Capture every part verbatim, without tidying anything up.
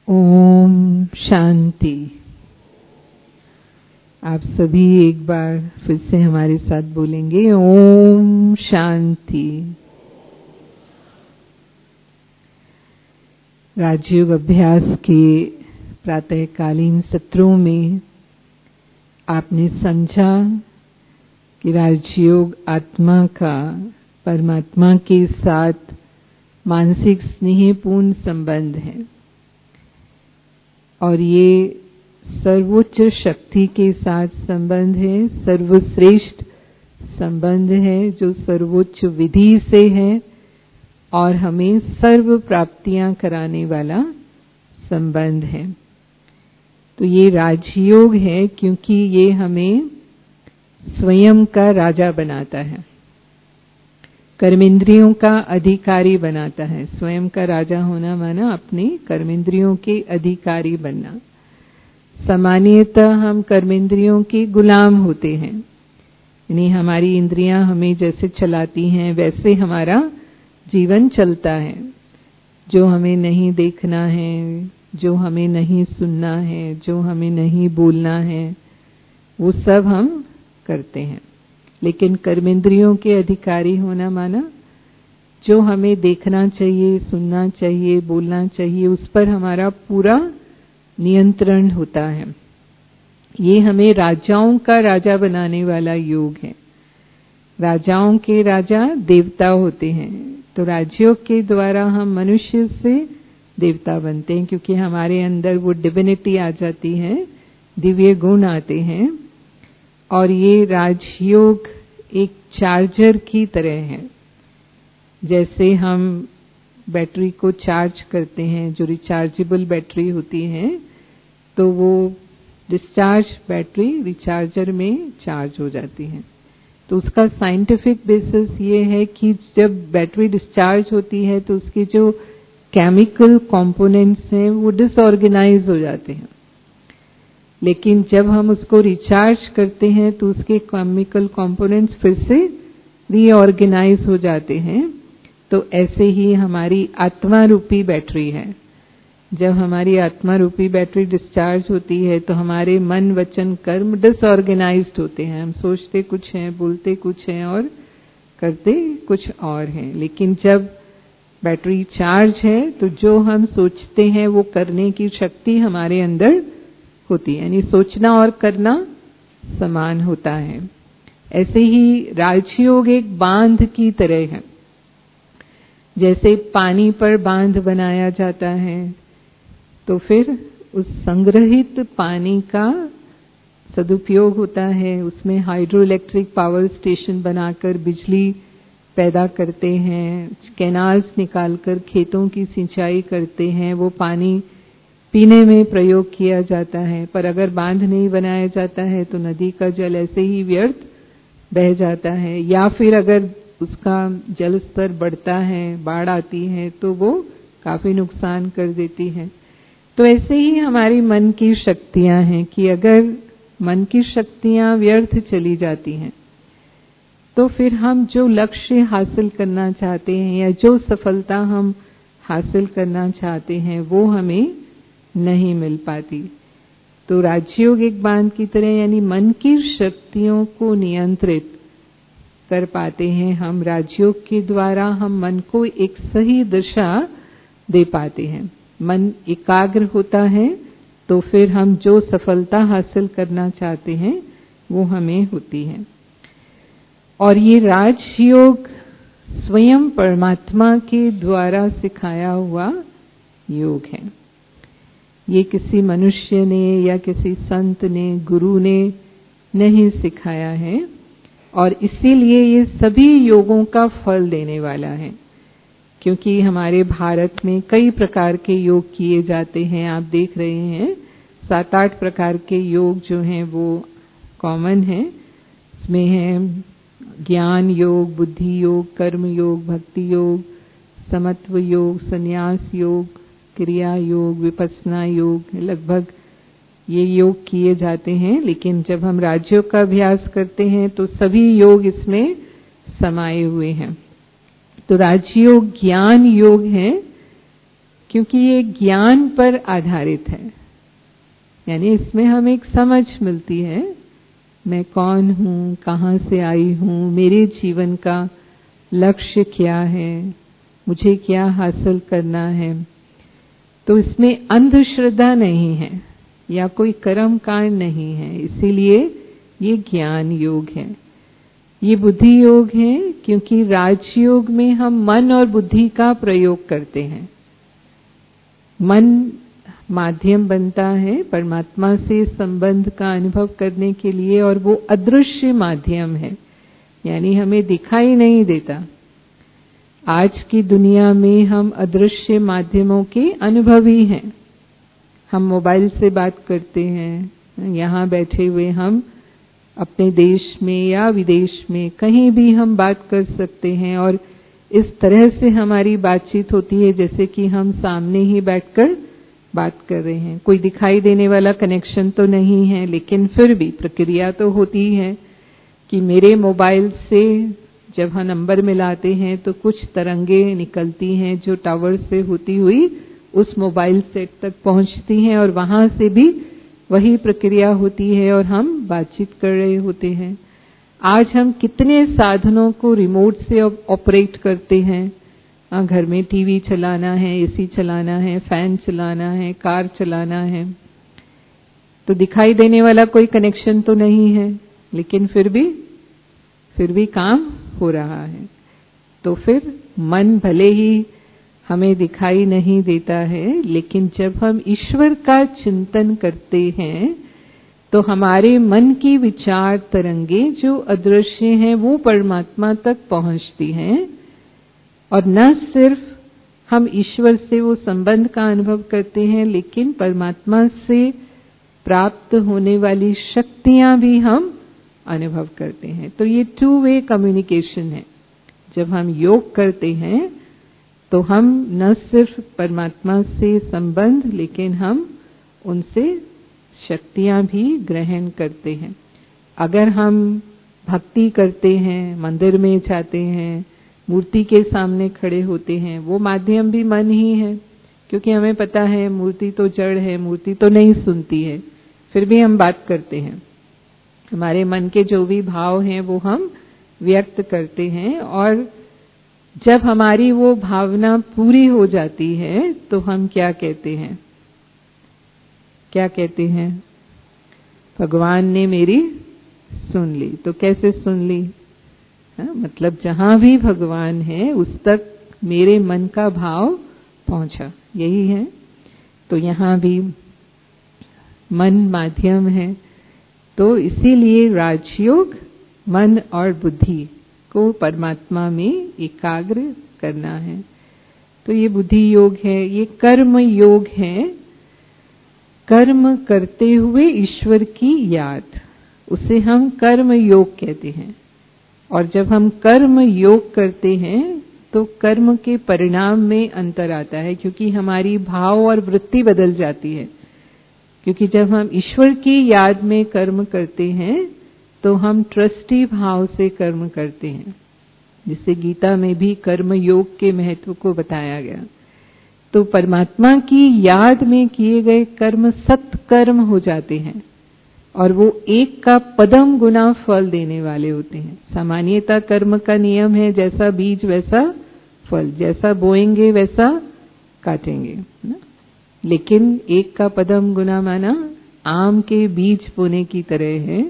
ओम शांति। आप सभी एक बार फिर से हमारे साथ बोलेंगे ओम शांति। राजयोग अभ्यास के प्रातःकालीन सत्रों में आपने समझा कि राजयोग आत्मा का परमात्मा के साथ मानसिक स्नेहपूर्ण संबंध है और ये सर्वोच्च शक्ति के साथ संबंध है, सर्वश्रेष्ठ संबंध है जो सर्वोच्च विधि से है और हमें सर्व प्राप्तियां कराने वाला संबंध है। तो ये राजयोग है क्योंकि ये हमें स्वयं का राजा बनाता है, कर्मेंद्रियों का अधिकारी बनाता है। स्वयं का राजा होना माना अपने कर्मेंद्रियों के अधिकारी बनना। सामान्यतः हम कर्मेंद्रियों के गुलाम होते हैं, यानी हमारी इंद्रियां हमें जैसे चलाती हैं वैसे हमारा जीवन चलता है। जो हमें नहीं देखना है, जो हमें नहीं सुनना है, जो हमें नहीं बोलना है, वो सब हम करते हैं। लेकिन कर्मेंद्रियों के अधिकारी होना माना जो हमें देखना चाहिए, सुनना चाहिए, बोलना चाहिए, उस पर हमारा पूरा नियंत्रण होता है। ये हमें राजाओं का राजा बनाने वाला योग है। राजाओं के राजा देवता होते हैं, तो राजयोग के द्वारा हम मनुष्य से देवता बनते हैं क्योंकि हमारे अंदर वो डिविनिटी आ जाती है, दिव्य गुण आते हैं। और ये राजयोग एक चार्जर की तरह है। जैसे हम बैटरी को चार्ज करते हैं, जो रिचार्जेबल बैटरी होती है, तो वो डिस्चार्ज बैटरी रिचार्जर में चार्ज हो जाती है। तो उसका साइंटिफिक बेसिस ये है कि जब बैटरी डिस्चार्ज होती है तो उसके जो केमिकल कंपोनेंट्स हैं वो डिसऑर्गेनाइज हो जाते हैं, लेकिन जब हम उसको रिचार्ज करते हैं तो उसके केमिकल कंपोनेंट्स फिर से रीऑर्गेनाइज हो जाते हैं। तो ऐसे ही हमारी आत्मा रूपी बैटरी है। जब हमारी आत्मा रूपी बैटरी डिस्चार्ज होती है तो हमारे मन वचन कर्म डिसऑर्गेनाइज्ड होते हैं। हम सोचते कुछ हैं, बोलते कुछ हैं और करते कुछ और हैं। लेकिन जब बैटरी चार्ज है तो जो हम सोचते हैं वो करने की शक्ति हमारे अंदर होती है, यानी सोचना और करना समान होता है। ऐसे ही राजयोग एक बांध की तरह है। जैसे पानी पर बांध बनाया जाता है तो फिर उस संग्रहित पानी का सदुपयोग होता है। उसमें हाइड्रो इलेक्ट्रिक पावर स्टेशन बनाकर बिजली पैदा करते हैं, कैनाल्स निकालकर खेतों की सिंचाई करते हैं, वो पानी पीने में प्रयोग किया जाता है। पर अगर बांध नहीं बनाया जाता है तो नदी का जल ऐसे ही व्यर्थ बह जाता है, या फिर अगर उसका जल स्तर बढ़ता है, बाढ़ आती है तो वो काफी नुकसान कर देती है। तो ऐसे ही हमारी मन की शक्तियां हैं कि अगर मन की शक्तियां व्यर्थ चली जाती हैं तो फिर हम जो लक्ष्य हासिल करना चाहते हैं या जो सफलता हम हासिल करना चाहते हैं वो हमें नहीं मिल पाती। तो राजयोग एक बांध की तरह, यानी मन की शक्तियों को नियंत्रित कर पाते हैं हम। राजयोग के द्वारा हम मन को एक सही दिशा दे पाते हैं। मन एकाग्र होता है तो फिर हम जो सफलता हासिल करना चाहते हैं वो हमें होती है। और ये राजयोग स्वयं परमात्मा के द्वारा सिखाया हुआ योग है। ये किसी मनुष्य ने या किसी संत ने, गुरु ने नहीं सिखाया है और इसीलिए ये सभी योगों का फल देने वाला है। क्योंकि हमारे भारत में कई प्रकार के योग किए जाते हैं, आप देख रहे हैं सात आठ प्रकार के योग जो हैं वो कॉमन हैं। इसमें है ज्ञान योग, बुद्धि योग, कर्म योग, भक्ति योग, समत्व योग, संन्यास योग, क्रिया योग, विपस्सना योग, लगभग ये योग किए जाते हैं। लेकिन जब हम राजयोग का अभ्यास करते हैं तो सभी योग इसमें समाये हुए हैं। तो राजयोग ज्ञान योग है क्योंकि ये ज्ञान पर आधारित है, यानी इसमें हमें एक समझ मिलती है, मैं कौन हूँ, कहाँ से आई हूँ, मेरे जीवन का लक्ष्य क्या है, मुझे क्या हासिल करना है। तो इसमें अंधश्रद्धा नहीं है या कोई कर्म कांड नहीं है, इसीलिए ये ज्ञान योग है। ये बुद्धि योग है क्योंकि राजयोग में हम मन और बुद्धि का प्रयोग करते हैं। मन माध्यम बनता है परमात्मा से संबंध का अनुभव करने के लिए, और वो अदृश्य माध्यम है, यानी हमें दिखाई नहीं देता। आज की दुनिया में हम अदृश्य माध्यमों के अनुभवी हैं। हम मोबाइल से बात करते हैं, यहाँ बैठे हुए हम अपने देश में या विदेश में कहीं भी हम बात कर सकते हैं, और इस तरह से हमारी बातचीत होती है जैसे कि हम सामने ही बैठकर बात कर रहे हैं। कोई दिखाई देने वाला कनेक्शन तो नहीं है, लेकिन फिर भी प्रक्रिया तो होती है कि मेरे मोबाइल से जब हम नंबर मिलाते हैं तो कुछ तरंगे निकलती हैं जो टावर से होती हुई उस मोबाइल सेट तक पहुंचती हैं, और वहां से भी वही प्रक्रिया होती है और हम बातचीत कर रहे होते हैं। आज हम कितने साधनों को रिमोट से ऑपरेट करते हैं। घर में टीवी चलाना है, एसी चलाना है, फैन चलाना है, कार चलाना है, तो दिखाई देने वाला कोई कनेक्शन तो नहीं है, लेकिन फिर भी फिर भी काम हो रहा है। तो फिर मन भले ही हमें दिखाई नहीं देता है, लेकिन जब हम ईश्वर का चिंतन करते हैं तो हमारे मन की विचार तरंगे जो अदृश्य हैं वो परमात्मा तक पहुंचती हैं, और न सिर्फ हम ईश्वर से वो संबंध का अनुभव करते हैं, लेकिन परमात्मा से प्राप्त होने वाली शक्तियां भी हम अनुभव करते हैं। तो ये टू वे कम्युनिकेशन है। जब हम योग करते हैं तो हम न सिर्फ परमात्मा से संबंध, लेकिन हम उनसे शक्तियां भी ग्रहण करते हैं। अगर हम भक्ति करते हैं, मंदिर में जाते हैं, मूर्ति के सामने खड़े होते हैं, वो माध्यम भी मन ही है, क्योंकि हमें पता है मूर्ति तो जड़ है, मूर्ति तो नहीं सुनती है, फिर भी हम बात करते हैं। हमारे मन के जो भी भाव हैं वो हम व्यक्त करते हैं, और जब हमारी वो भावना पूरी हो जाती है तो हम क्या कहते हैं क्या कहते हैं भगवान ने मेरी सुन ली। तो कैसे सुन ली? हा? मतलब जहां भी भगवान है उस तक मेरे मन का भाव पहुंचा, यही है। तो यहाँ भी मन माध्यम है, तो इसीलिए राजयोग मन और बुद्धि को परमात्मा में एकाग्र करना है। तो ये बुद्धि योग है। ये कर्म योग है, कर्म करते हुए ईश्वर की याद, उसे हम कर्म योग कहते हैं। और जब हम कर्म योग करते हैं तो कर्म के परिणाम में अंतर आता है, क्योंकि हमारी भाव और वृत्ति बदल जाती है। क्योंकि जब हम ईश्वर की याद में कर्म करते हैं तो हम ट्रस्टी भाव से कर्म करते हैं, जिससे गीता में भी कर्म योग के महत्व को बताया गया। तो परमात्मा की याद में किए गए कर्म सत्कर्म हो जाते हैं, और वो एक का पदम गुना फल देने वाले होते हैं। सामान्यतः कर्म का नियम है, जैसा बीज वैसा फल, जैसा बोएंगे वैसा काटेंगे ना? लेकिन एक का पदम गुना माना आम के बीज बोने की तरह है।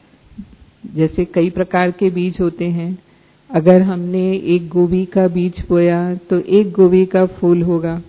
जैसे कई प्रकार के बीज होते हैं, अगर हमने एक गोभी का बीज बोया तो एक गोभी का फूल होगा,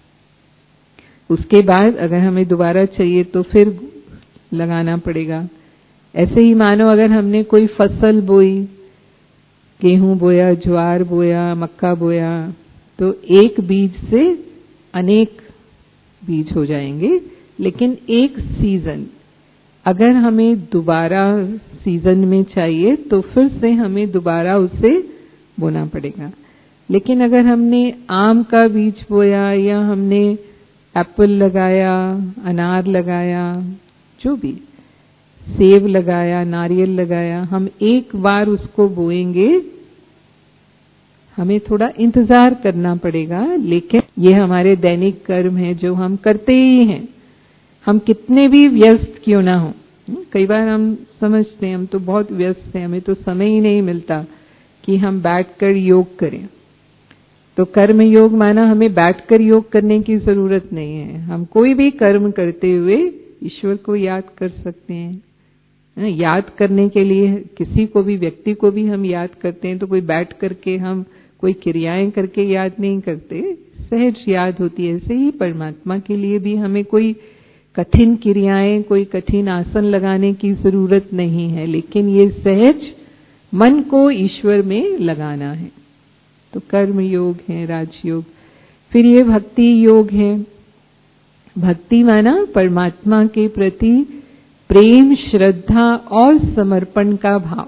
उसके बाद अगर हमें दोबारा चाहिए तो फिर लगाना पड़ेगा। ऐसे ही मानो अगर हमने कोई फसल बोई, गेहूं बोया, ज्वार बोया, मक्का बोया, तो एक बीज से अनेक बीज हो जाएंगे। लेकिन एक सीजन, अगर हमें दोबारा सीजन में चाहिए तो फिर से हमें दोबारा उसे बोना पड़ेगा। लेकिन अगर हमने आम का बीज बोया या हमने एप्पल लगाया, अनार लगाया, जो भी सेब लगाया, नारियल लगाया, हम एक बार उसको बोएंगे, हमें थोड़ा इंतजार करना पड़ेगा, लेकिन ये हमारे दैनिक कर्म है जो हम करते ही हैं, हम कितने भी व्यस्त क्यों ना हो। कई बार हम समझते हैं हम तो बहुत व्यस्त हैं, हमें तो समय ही नहीं मिलता कि हम बैठकर योग करें। तो कर्म योग माना हमें बैठकर योग करने की जरूरत नहीं है, हम कोई भी कर्म करते हुए ईश्वर को याद कर सकते हैं। याद करने के लिए किसी को भी व्यक्ति को भी हम याद करते हैं तो कोई बैठ करके हम कोई क्रियाएं करके याद नहीं करते, सहज याद होती है। ऐसे ही परमात्मा के लिए भी हमें कोई कठिन क्रियाएं, कोई कठिन आसन लगाने की जरूरत नहीं है, लेकिन ये सहज मन को ईश्वर में लगाना है। तो कर्म योग है, राजयोग। फिर ये भक्ति योग है। भक्ति माना परमात्मा के प्रति प्रेम, श्रद्धा और समर्पण का भाव,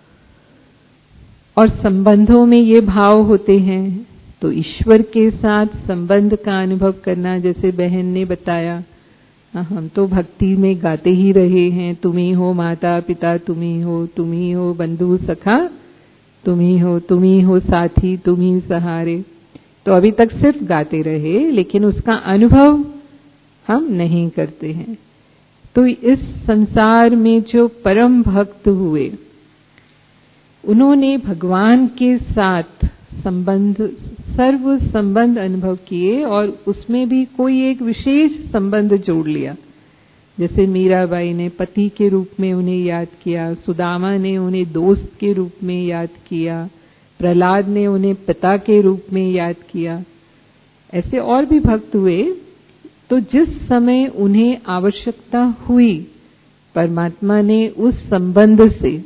और संबंधों में ये भाव होते हैं तो ईश्वर के साथ संबंध का अनुभव करना। जैसे बहन ने बताया, हम तो भक्ति में गाते ही रहे हैं, तुम ही हो माता पिता, तुम ही हो, तुम ही हो बंधु सखा, तुम ही हो, तुम ही हो साथी, तुम ही सहारे। तो अभी तक सिर्फ गाते रहे, लेकिन उसका अनुभव हम नहीं करते हैं। तो इस संसार में जो परम भक्त हुए, उन्होंने भगवान के साथ संबंध, सर्व संबंध अनुभव किए और उसमें भी कोई एक विशेष संबंध जोड़ लिया। जैसे मीराबाई ने पति के रूप में उन्हें याद किया, सुदामा ने उन्हें दोस्त के रूप में याद किया, प्रहलाद ने उन्हें पिता के रूप में याद किया। ऐसे और भी भक्त हुए। तो जिस समय उन्हें आवश्यकता हुई, परमात्मा ने उस संबंध से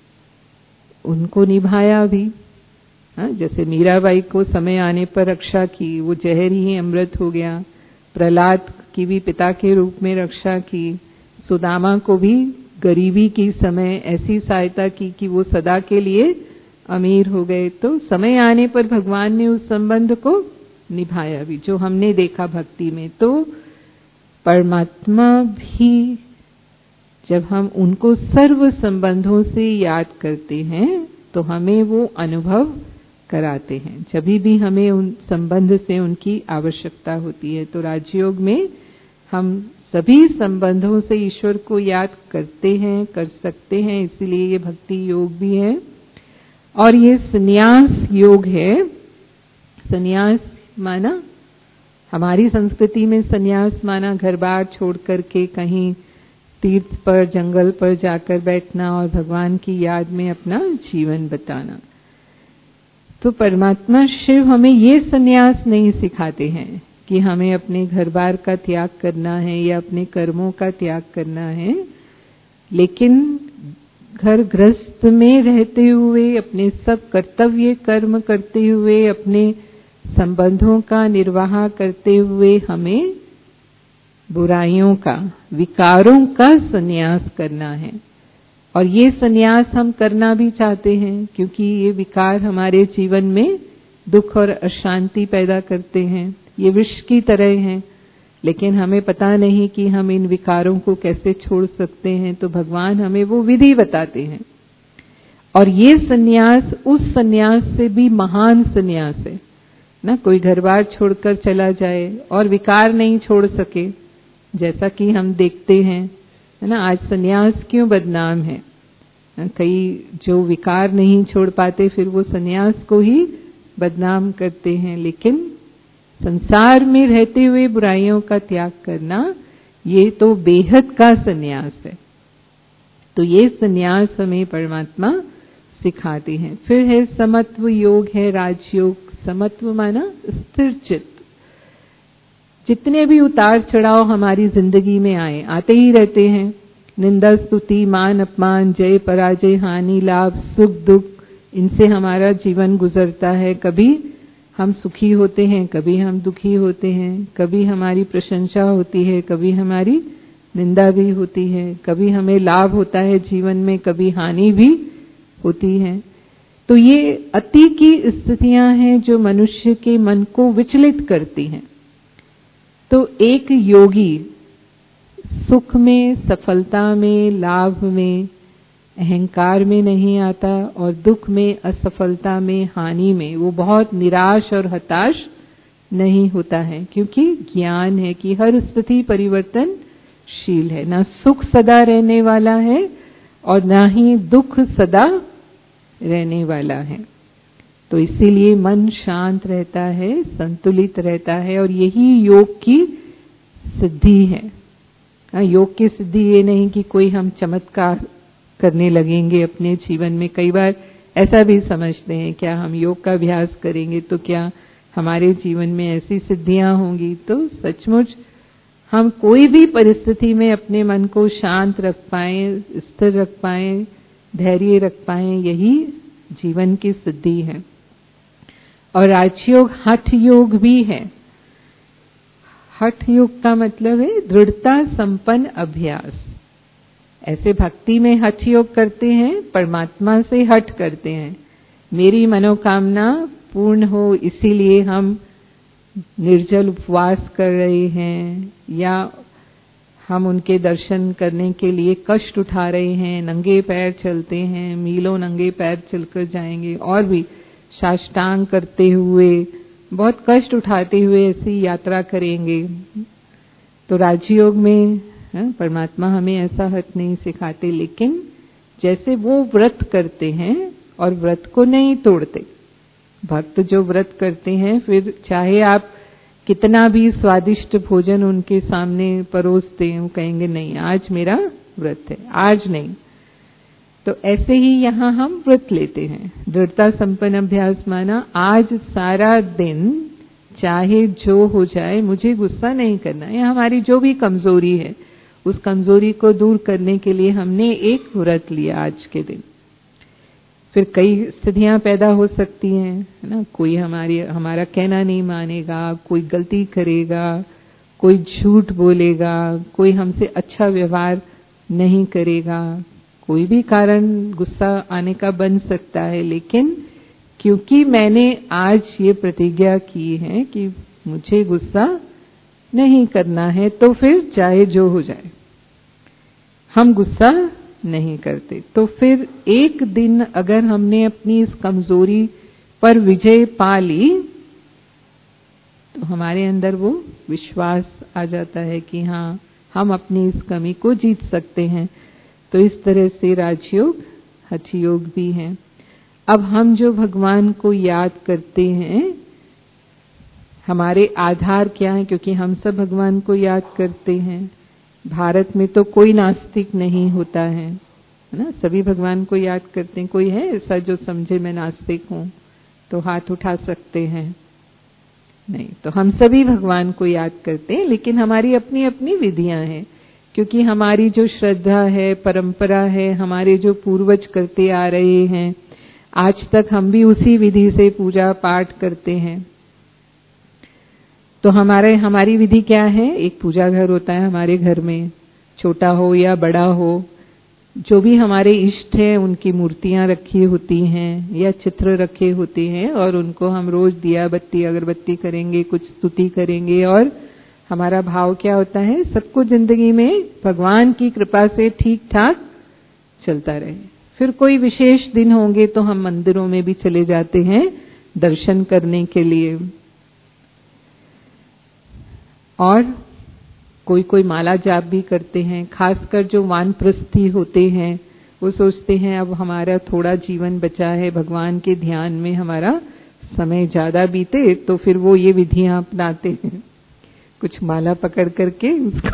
उनको निभाया भी। हाँ, जैसे मीराबाई को समय आने पर रक्षा की, वो जहर ही अमृत हो गया। प्रहलाद की भी पिता के रूप में रक्षा की। सुदामा को भी गरीबी की समय ऐसी सहायता की कि वो सदा के लिए अमीर हो गए। तो समय आने पर भगवान ने उस संबंध को निभाया भी, जो हमने देखा भक्ति में। तो परमात्मा भी जब हम उनको सर्व संबंधों से याद करते हैं तो हमें वो अनुभव कराते हैं, जब भी हमें उन संबंध से उनकी आवश्यकता होती है। तो राजयोग में हम सभी संबंधों से ईश्वर को याद करते हैं, कर सकते हैं, इसीलिए ये भक्ति योग भी है। और ये संन्यास योग है। संन्यास माना, हमारी संस्कृति में संन्यास माना घर बार छोड़ करके कहीं तीर्थ पर, जंगल पर जाकर बैठना और भगवान की याद में अपना जीवन बिताना। तो परमात्मा शिव हमें ये संन्यास नहीं सिखाते हैं कि हमें अपने घर बार का त्याग करना है या अपने कर्मों का त्याग करना है, लेकिन घर गृहस्थ में रहते हुए अपने सब कर्तव्य कर्म करते हुए, अपने संबंधों का निर्वाह करते हुए हमें बुराइयों का, विकारों का संन्यास करना है। और ये संन्यास हम करना भी चाहते हैं, क्योंकि ये विकार हमारे जीवन में दुख और अशांति पैदा करते हैं। ये विष की तरह हैं, लेकिन हमें पता नहीं कि हम इन विकारों को कैसे छोड़ सकते हैं। तो भगवान हमें वो विधि बताते हैं। और ये संन्यास उस संन्यास से भी महान संन्यास है ना। कोई घर बार छोड़कर चला जाए और विकार नहीं छोड़ सके, जैसा कि हम देखते हैं, है ना। आज संन्यास क्यों बदनाम है? कई जो विकार नहीं छोड़ पाते फिर वो संन्यास को ही बदनाम करते हैं। लेकिन संसार में रहते हुए बुराइयों का त्याग करना, ये तो बेहद का संन्यास है। तो ये संन्यास हमें परमात्मा सिखाते हैं। फिर है समत्व योग है, राजयोग। समत्व माना स्थिर चित्त। जितने भी उतार चढ़ाव हमारी जिंदगी में आए, आते ही रहते हैं। निंदा, स्तुति, मान, अपमान, जय, पराजय, हानि, लाभ, सुख, दुख, इनसे हमारा जीवन गुजरता है। कभी हम सुखी होते हैं, कभी हम दुखी होते हैं, कभी हमारी प्रशंसा होती है, कभी हमारी निंदा भी होती है, कभी हमें लाभ होता है जीवन में, कभी हानि भी होती है। तो ये अति की स्थितियां हैं जो मनुष्य के मन को विचलित करती हैं। तो एक योगी सुख में, सफलता में, लाभ में, अहंकार में नहीं आता, और दुख में, असफलता में, हानि में वो बहुत निराश और हताश नहीं होता है, क्योंकि ज्ञान है कि हर स्थिति परिवर्तनशील है, ना सुख सदा रहने वाला है और ना ही दुख सदा रहने वाला है। तो इसीलिए मन शांत रहता है, संतुलित रहता है, और यही योग की सिद्धि है। योग की सिद्धि ये नहीं कि कोई हम चमत्कार करने लगेंगे अपने जीवन में। कई बार ऐसा भी समझते हैं, क्या हम योग का अभ्यास करेंगे तो क्या हमारे जीवन में ऐसी सिद्धियां होंगी। तो सचमुच हम कोई भी परिस्थिति में अपने मन को शांत रख पाएं, स्थिर रख पाएं, धैर्य रख पाएं, यही जीवन की सिद्धि है। और राजयोग हठ योग भी है। हठ योग का मतलब है दृढ़ता संपन्न अभ्यास। ऐसे भक्ति में हठ योग करते हैं, परमात्मा से हठ करते हैं, मेरी मनोकामना पूर्ण हो इसीलिए हम निर्जल उपवास कर रहे हैं, या हम उनके दर्शन करने के लिए कष्ट उठा रहे हैं, नंगे पैर चलते हैं, मीलों नंगे पैर चलकर जाएंगे, और भी साष्टांग करते हुए, बहुत कष्ट उठाते हुए ऐसी यात्रा करेंगे। तो राजयोग में परमात्मा हमें ऐसा हठ नहीं सिखाते, लेकिन जैसे वो व्रत करते हैं और व्रत को नहीं तोड़ते। भक्त जो व्रत करते हैं, फिर चाहे आप कितना भी स्वादिष्ट भोजन उनके सामने परोसते हैं, वो कहेंगे नहीं आज मेरा व्रत है, आज नहीं। तो ऐसे ही यहाँ हम व्रत लेते हैं। दृढ़ता संपन्न अभ्यास माना आज सारा दिन चाहे जो हो जाए मुझे गुस्सा नहीं करना है। हमारी जो भी कमजोरी है उस कमजोरी को दूर करने के लिए हमने एक व्रत लिया आज के दिन। फिर कई स्थितियां पैदा हो सकती हैं, है ना। कोई हमारी हमारा कहना नहीं मानेगा, कोई गलती करेगा, कोई झूठ बोलेगा, कोई हमसे अच्छा व्यवहार नहीं करेगा, कोई भी कारण गुस्सा आने का बन सकता है। लेकिन क्योंकि मैंने आज ये प्रतिज्ञा की है कि मुझे गुस्सा नहीं करना है, तो फिर चाहे जो हो जाए हम गुस्सा नहीं करते। तो फिर एक दिन अगर हमने अपनी इस कमजोरी पर विजय पा ली तो हमारे अंदर वो विश्वास आ जाता है कि हाँ हम अपनी इस कमी को जीत सकते हैं। तो इस तरह से राजयोग हठ योग भी है। अब हम जो भगवान को याद करते हैं, हमारे आधार क्या है, क्योंकि हम सब भगवान को याद करते हैं। भारत में तो कोई नास्तिक नहीं होता है, है ना, सभी भगवान को याद करते हैं। कोई है ऐसा जो समझे मैं नास्तिक हूं तो हाथ उठा सकते हैं? नहीं। तो हम सभी भगवान को याद करते हैं, लेकिन हमारी अपनी अपनी विधियां हैं, क्योंकि हमारी जो श्रद्धा है, परंपरा है, हमारे जो पूर्वज करते आ रहे हैं, आज तक हम भी उसी विधि से पूजा पाठ करते हैं। तो हमारे हमारी विधि क्या है? एक पूजा घर होता है हमारे घर में, छोटा हो या बड़ा हो, जो भी हमारे इष्ट हैं उनकी मूर्तियां रखी होती हैं या चित्र रखे होते हैं, और उनको हम रोज दिया बत्ती अगरबत्ती करेंगे, कुछ स्तुति करेंगे, और हमारा भाव क्या होता है? सबको जिंदगी में भगवान की कृपा से ठीक ठाक चलता रहे। फिर कोई विशेष दिन होंगे तो हम मंदिरों में भी चले जाते हैं दर्शन करने के लिए। और कोई कोई माला जाप भी करते हैं। खासकर जो वानप्रस्थी होते हैं वो सोचते हैं अब हमारा थोड़ा जीवन बचा है, भगवान के ध्यान में हमारा समय ज्यादा बीते, तो फिर वो ये विधियां अपनाते हैं, कुछ माला पकड़ करके उसको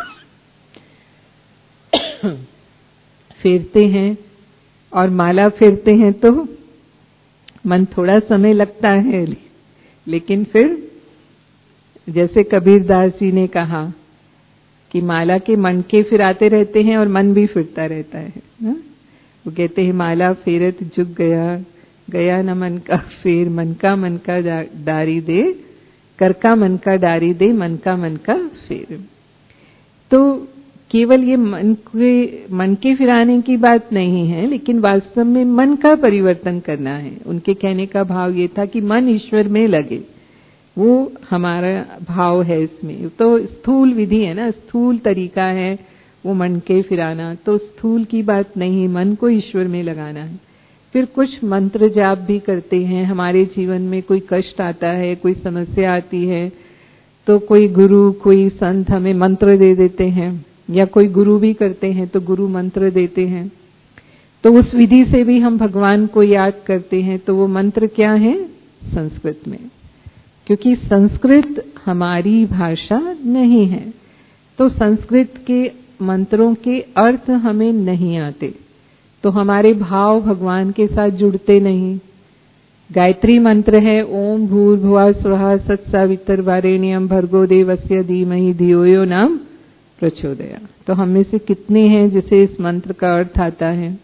फेरते हैं। और माला फेरते हैं तो मन थोड़ा समय लगता है, लेकिन फिर जैसे कबीरदास जी ने कहा कि माला के मनके फिराते रहते हैं और मन भी फिरता रहता है ना? वो कहते हैं माला फेरत जुग गया, गया न मन का फेर, मन का मन का डारी दे, कर का मन का डारी दे, मन का मन का फेर। तो केवल ये मन के मन के फिराने की बात नहीं है, लेकिन वास्तव में मन का परिवर्तन करना है। उनके कहने का भाव ये था कि मन ईश्वर में लगे, वो हमारा भाव है इसमें। तो स्थूल विधि है ना, स्थूल तरीका है वो मन के फिराना, तो स्थूल की बात नहीं, मन को ईश्वर में लगाना है। फिर कुछ मंत्र जाप भी करते हैं। हमारे जीवन में कोई कष्ट आता है, कोई समस्या आती है, तो कोई गुरु, कोई संत हमें मंत्र दे देते हैं, या कोई गुरु भी करते हैं तो गुरु मंत्र देते हैं। तो उस विधि से भी हम भगवान को याद करते हैं। तो वो मंत्र क्या है? संस्कृत में, क्योंकि संस्कृत हमारी भाषा नहीं है, तो संस्कृत के मंत्रों के अर्थ हमें नहीं आते, तो हमारे भाव भगवान के साथ जुड़ते नहीं। गायत्री मंत्र है ओम भूर्भुवः स्वः तत्सवितुर्वरेण्यं भर्गो देवस्य धीमहि धियो यो न प्रचोदयात्। तो हम में से कितने हैं जिसे इस मंत्र का अर्थ आता है?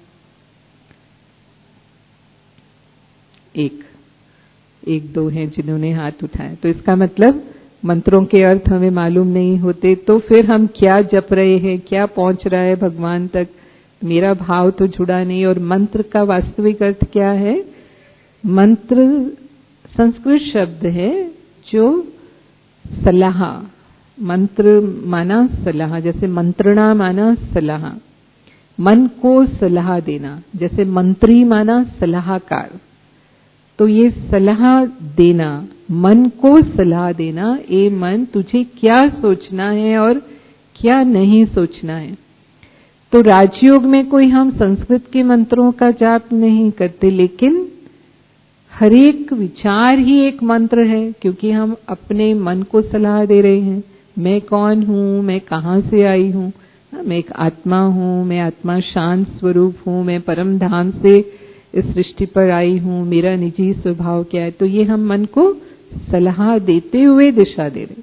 एक एक दो हैं जिन्होंने हाथ उठाया। तो इसका मतलब मंत्रों के अर्थ हमें मालूम नहीं होते, तो फिर हम क्या जप रहे हैं, क्या पहुंच रहा है भगवान तक, मेरा भाव तो जुड़ा नहीं। और मंत्र का वास्तविक अर्थ क्या है? मंत्र संस्कृत शब्द है जो सलाह, मंत्र माना सलाह, जैसे मंत्रणा माना सलाह, मन को सलाह देना, जैसे मंत्री माना सलाहकार। तो ये सलाह देना, मन को सलाह देना, ए मन तुझे क्या सोचना है और क्या नहीं सोचना है। तो राजयोग में कोई हम संस्कृत के मंत्रों का जाप नहीं करते, लेकिन हर एक विचार ही एक मंत्र है, क्योंकि हम अपने मन को सलाह दे रहे हैं। मैं कौन हूँ, मैं कहाँ से आई हूँ, मैं एक आत्मा हूँ, मैं आत्मा शांत स्वरूप हूँ, मैं परम धाम से इस सृष्टि पर आई हूँ, मेरा निजी स्वभाव क्या है। तो ये हम मन को सलाह देते हुए दिशा दे रहे।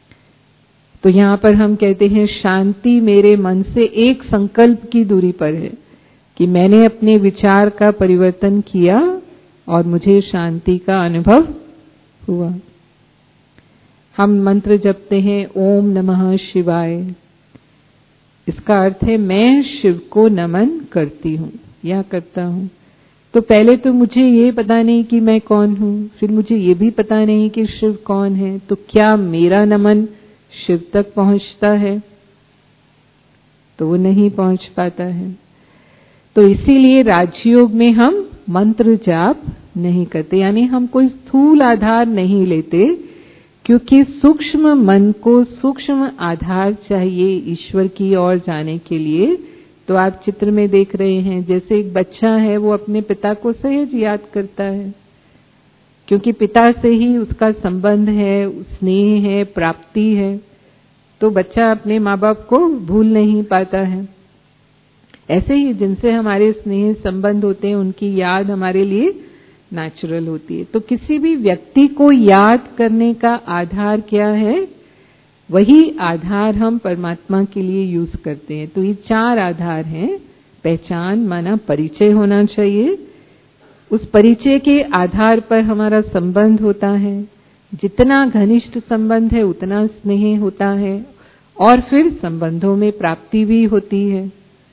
तो यहाँ पर हम कहते हैं शांति मेरे मन से एक संकल्प की दूरी पर है, कि मैंने अपने विचार का परिवर्तन किया और मुझे शांति का अनुभव हुआ। हम मंत्र जपते हैं ओम नमः शिवाय। इसका अर्थ है मैं शिव को नमन करती हूँ या करता हूँ। तो पहले तो मुझे ये पता नहीं कि मैं कौन हूँ, फिर मुझे ये भी पता नहीं कि शिव कौन है, तो क्या मेरा नमन शिव तक पहुंचता है? तो वो नहीं पहुंच पाता है। तो इसीलिए राजयोग में हम मंत्र जाप नहीं करते, यानी हम कोई स्थूल आधार नहीं लेते, क्योंकि सूक्ष्म मन को सूक्ष्म आधार चाहिए ईश्वर की ओर जाने के लिए। तो आप चित्र में देख रहे हैं, जैसे एक बच्चा है वो अपने पिता को सहज याद करता है, क्योंकि पिता से ही उसका संबंध है, स्नेह है, प्राप्ति है। तो बच्चा अपने माँ बाप को भूल नहीं पाता है। ऐसे ही जिनसे हमारे स्नेह संबंध होते हैं उनकी याद हमारे लिए नेचुरल होती है। तो किसी भी व्यक्ति को याद करने का आधार क्या है? वही आधार हम परमात्मा के लिए यूज करते हैं। तो ये चार आधार हैं। पहचान माना परिचय होना चाहिए, उस परिचय के आधार पर हमारा संबंध होता है, जितना घनिष्ठ संबंध है उतना स्नेह होता है, और फिर संबंधों में प्राप्ति भी होती है।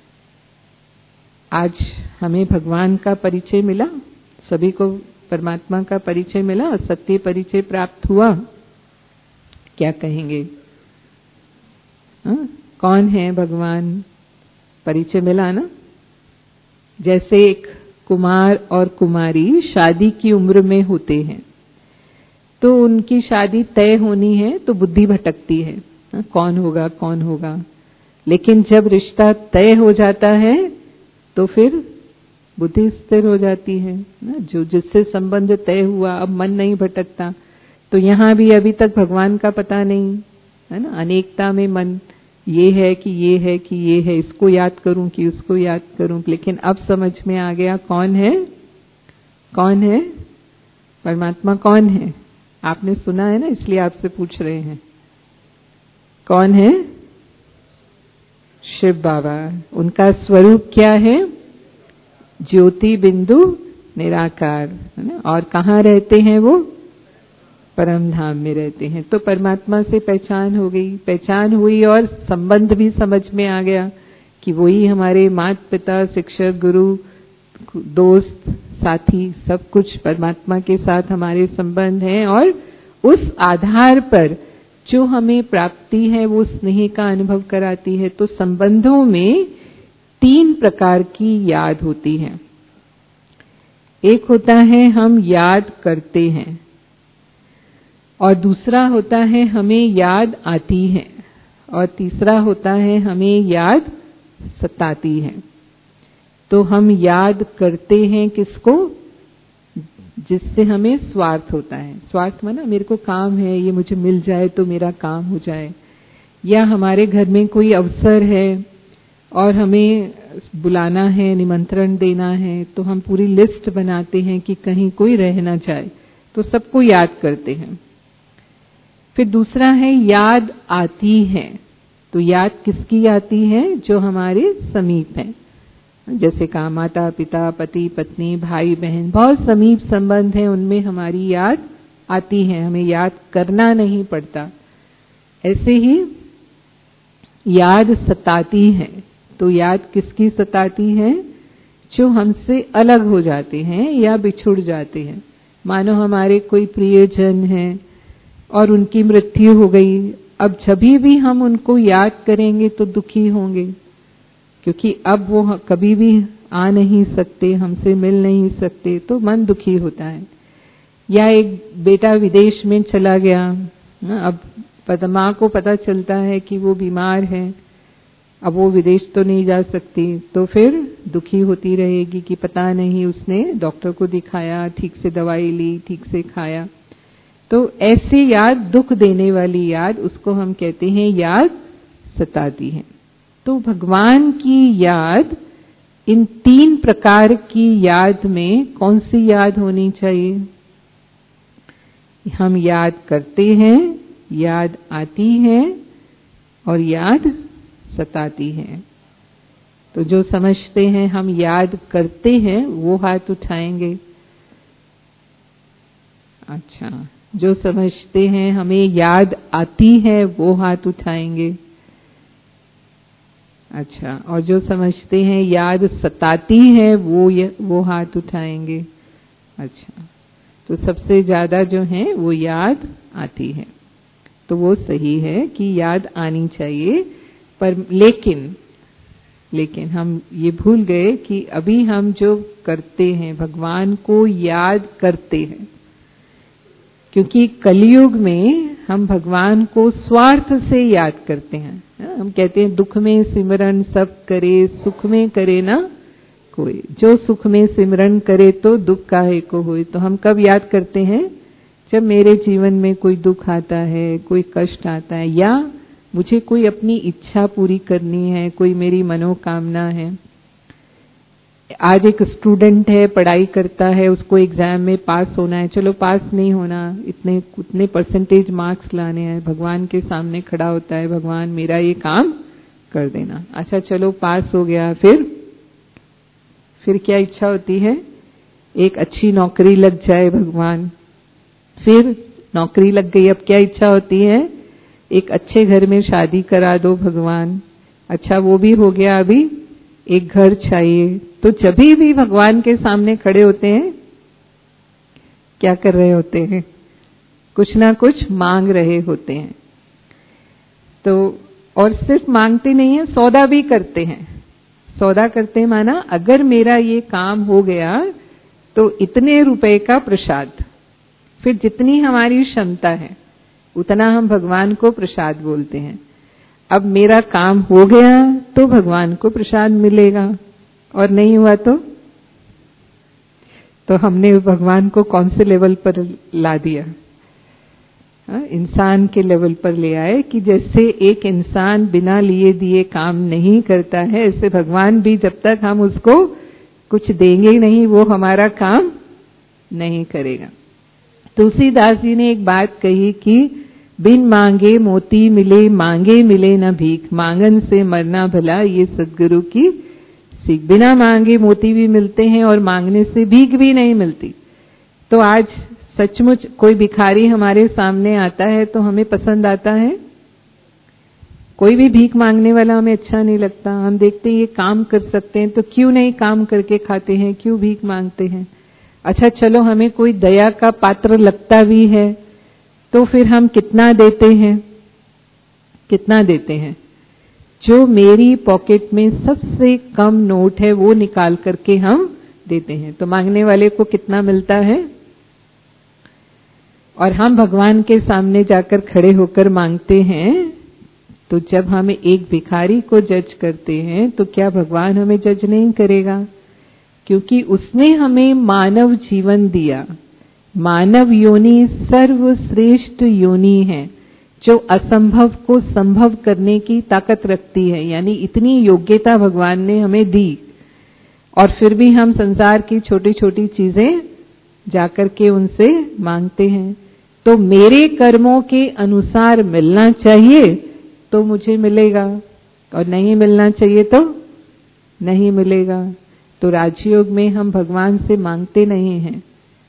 आज हमें भगवान का परिचय मिला, सभी को परमात्मा का परिचय मिला, सत्य परिचय प्राप्त हुआ। क्या कहेंगे? हा? कौन है भगवान? परिचय मिला ना। जैसे एक कुमार और कुमारी शादी की उम्र में होते हैं, तो उनकी शादी तय होनी है तो बुद्धि भटकती है, हा? कौन होगा कौन होगा। लेकिन जब रिश्ता तय हो जाता है तो फिर बुद्धि स्थिर हो जाती है ना, जो जिससे संबंध तय हुआ, अब मन नहीं भटकता। तो यहाँ भी अभी तक भगवान का पता नहीं है ना, अनेकता में मन ये है कि ये है कि ये है, इसको याद करूं कि उसको याद करूं। लेकिन अब समझ में आ गया कौन है, कौन है परमात्मा, कौन है। आपने सुना है ना, इसलिए आपसे पूछ रहे हैं कौन है? शिव बाबा। उनका स्वरूप क्या है? ज्योति बिंदु निराकार, है ना। और कहाँ रहते हैं वो? परम धाम में रहते हैं। तो परमात्मा से पहचान हो गई, पहचान हुई और संबंध भी समझ में आ गया कि वही हमारे माता पिता, शिक्षक, गुरु, दोस्त, साथी, सब कुछ परमात्मा के साथ हमारे संबंध हैं। और उस आधार पर जो हमें प्राप्ति है वो स्नेह का अनुभव कराती है। तो संबंधों में तीन प्रकार की याद होती है। एक होता है हम याद करते हैं और दूसरा होता है हमें याद आती है और तीसरा होता है हमें याद सताती है। तो हम याद करते हैं किसको? जिससे हमें स्वार्थ होता है। स्वार्थ माना मेरे को काम है, ये मुझे मिल जाए तो मेरा काम हो जाए, या हमारे घर में कोई अवसर है और हमें बुलाना है, निमंत्रण देना है, तो हम पूरी लिस्ट बनाते हैं कि कहीं कोई रह ना जाए, तो सबको याद करते हैं। फिर दूसरा है याद आती है। तो याद किसकी आती है? जो हमारे समीप है, जैसे कहा माता पिता, पति पत्नी, भाई बहन, बहुत समीप संबंध है, उनमें हमारी याद आती है, हमें याद करना नहीं पड़ता। ऐसे ही याद सताती है। तो याद किसकी सताती है? जो हमसे अलग हो जाते हैं या बिछुड़ जाते हैं। मानो हमारे कोई प्रियजन हैं और उनकी मृत्यु हो गई, अब जब भी हम उनको याद करेंगे तो दुखी होंगे, क्योंकि अब वो कभी भी आ नहीं सकते, हमसे मिल नहीं सकते, तो मन दुखी होता है। या एक बेटा विदेश में चला गया, अब माँ को पता चलता है कि वो बीमार है, अब वो विदेश तो नहीं जा सकती, तो फिर दुखी होती रहेगी कि पता नहीं उसने डॉक्टर को दिखाया, ठीक से दवाई ली, ठीक से खाया। तो ऐसी याद, दुख देने वाली याद, उसको हम कहते हैं याद सताती है। तो भगवान की याद, इन तीन प्रकार की याद में कौन सी याद होनी चाहिए? हम याद करते हैं, याद आती है और याद सताती है। तो जो समझते हैं हम याद करते हैं वो हाथ उठाएंगे। अच्छा, जो समझते हैं हमें याद आती है वो हाथ उठाएंगे। अच्छा, और जो समझते हैं याद सताती है वो वो हाथ उठाएंगे। अच्छा, तो सबसे ज्यादा जो है वो याद आती है। तो वो सही है कि याद आनी चाहिए, पर लेकिन लेकिन हम ये भूल गए कि अभी हम जो करते हैं भगवान को याद करते हैं, क्योंकि कलयुग में हम भगवान को स्वार्थ से याद करते हैं। हम कहते हैं दुख में सिमरन सब करे, सुख में करे ना कोई, जो सुख में सिमरन करे तो दुख काहे को होए। तो हम कब याद करते हैं? जब मेरे जीवन में कोई दुख आता है, कोई कष्ट आता है, या मुझे कोई अपनी इच्छा पूरी करनी है, कोई मेरी मनोकामना है। आज एक स्टूडेंट है, पढ़ाई करता है, उसको एग्जाम में पास होना है, चलो पास नहीं होना, इतने उतने परसेंटेज मार्क्स लाने हैं, भगवान के सामने खड़ा होता है, भगवान मेरा ये काम कर देना। अच्छा चलो पास हो गया, फिर फिर क्या इच्छा होती है? एक अच्छी नौकरी लग जाए भगवान। फिर नौकरी लग गई, अब क्या इच्छा होती है? एक अच्छे घर में शादी करा दो भगवान। अच्छा वो भी हो गया, अभी एक घर चाहिए। तो जब भी भगवान के सामने खड़े होते हैं क्या कर रहे होते हैं? कुछ ना कुछ मांग रहे होते हैं। तो और सिर्फ मांगते नहीं है, सौदा भी करते हैं। सौदा करते हैं माना अगर मेरा ये काम हो गया तो इतने रुपए का प्रसाद। फिर जितनी हमारी क्षमता है उतना हम भगवान को प्रसाद बोलते हैं। अब मेरा काम हो गया तो भगवान को प्रसाद मिलेगा, और नहीं हुआ तो तो हमने भगवान को कौन से लेवल पर ला दिया? हा? इंसान के लेवल पर ले आए कि जैसे एक इंसान बिना लिए दिए काम नहीं करता है, ऐसे भगवान भी जब तक हम उसको कुछ देंगे नहीं वो हमारा काम नहीं करेगा। तुलसीदास जी ने एक बात कही कि बिन मांगे मोती मिले, मांगे मिले न भीख, मांगन से मरना भला, ये सद्गुरु की सीख। बिना मांगे मोती भी मिलते हैं और मांगने से भीख भी नहीं मिलती। तो आज सचमुच कोई भिखारी हमारे सामने आता है तो हमें पसंद आता है? कोई भी भीख मांगने वाला हमें अच्छा नहीं लगता। हम देखते हैं ये काम कर सकते हैं तो क्यों नहीं काम करके खाते हैं, क्यों भीख मांगते हैं? अच्छा चलो हमें कोई दया का पात्र लगता भी है तो फिर हम कितना देते हैं? कितना देते हैं? जो मेरी पॉकेट में सबसे कम नोट है वो निकाल करके हम देते हैं। तो मांगने वाले को कितना मिलता है? और हम भगवान के सामने जाकर खड़े होकर मांगते हैं, तो जब हम एक भिखारी को जज करते हैं तो क्या भगवान हमें जज नहीं करेगा? क्योंकि उसने हमें मानव जीवन दिया। मानव योनि सर्वश्रेष्ठ योनि है, जो असंभव को संभव करने की ताकत रखती है। यानी इतनी योग्यता भगवान ने हमें दी, और फिर भी हम संसार की छोटी छोटी चीजें जाकर के उनसे मांगते हैं। तो मेरे कर्मों के अनुसार मिलना चाहिए तो मुझे मिलेगा, और नहीं मिलना चाहिए तो नहीं मिलेगा। तो राजयोग में हम भगवान से मांगते नहीं हैं,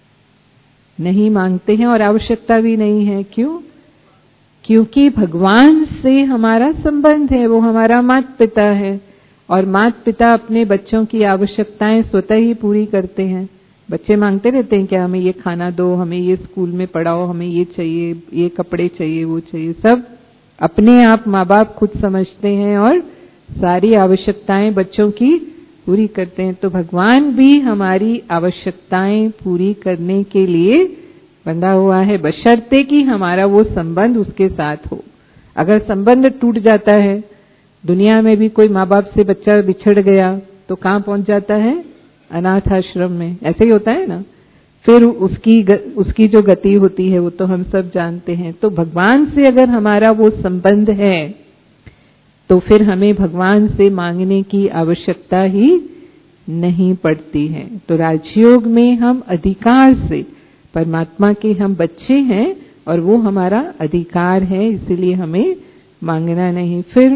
नहीं मांगते हैं, और आवश्यकता भी नहीं है। क्यों? क्योंकि भगवान से हमारा संबंध है, वो हमारा माता पिता है, और माता पिता अपने बच्चों की आवश्यकताएं स्वतः ही पूरी करते हैं। बच्चे मांगते रहते हैं क्या, हमें ये खाना दो, हमें ये स्कूल में पढ़ाओ, हमें ये चाहिए, ये कपड़े चाहिए, वो चाहिए। सब अपने आप माँ बाप खुद समझते हैं और सारी आवश्यकताएं बच्चों की पूरी करते हैं। तो भगवान भी हमारी आवश्यकताएं पूरी करने के लिए बंधा हुआ है, बशर्ते कि हमारा वो संबंध उसके साथ हो। अगर संबंध टूट जाता है, दुनिया में भी कोई माँ बाप से बच्चा बिछड़ गया तो कहाँ पहुंच जाता है? अनाथ आश्रम में। ऐसे ही होता है ना। फिर उसकी उसकी जो गति होती है वो तो हम सब जानते हैं। तो भगवान से अगर हमारा वो संबंध है तो फिर हमें भगवान से मांगने की आवश्यकता ही नहीं पड़ती है। तो राजयोग में हम अधिकार से, परमात्मा के हम बच्चे हैं और वो हमारा अधिकार है, इसीलिए हमें मांगना नहीं। फिर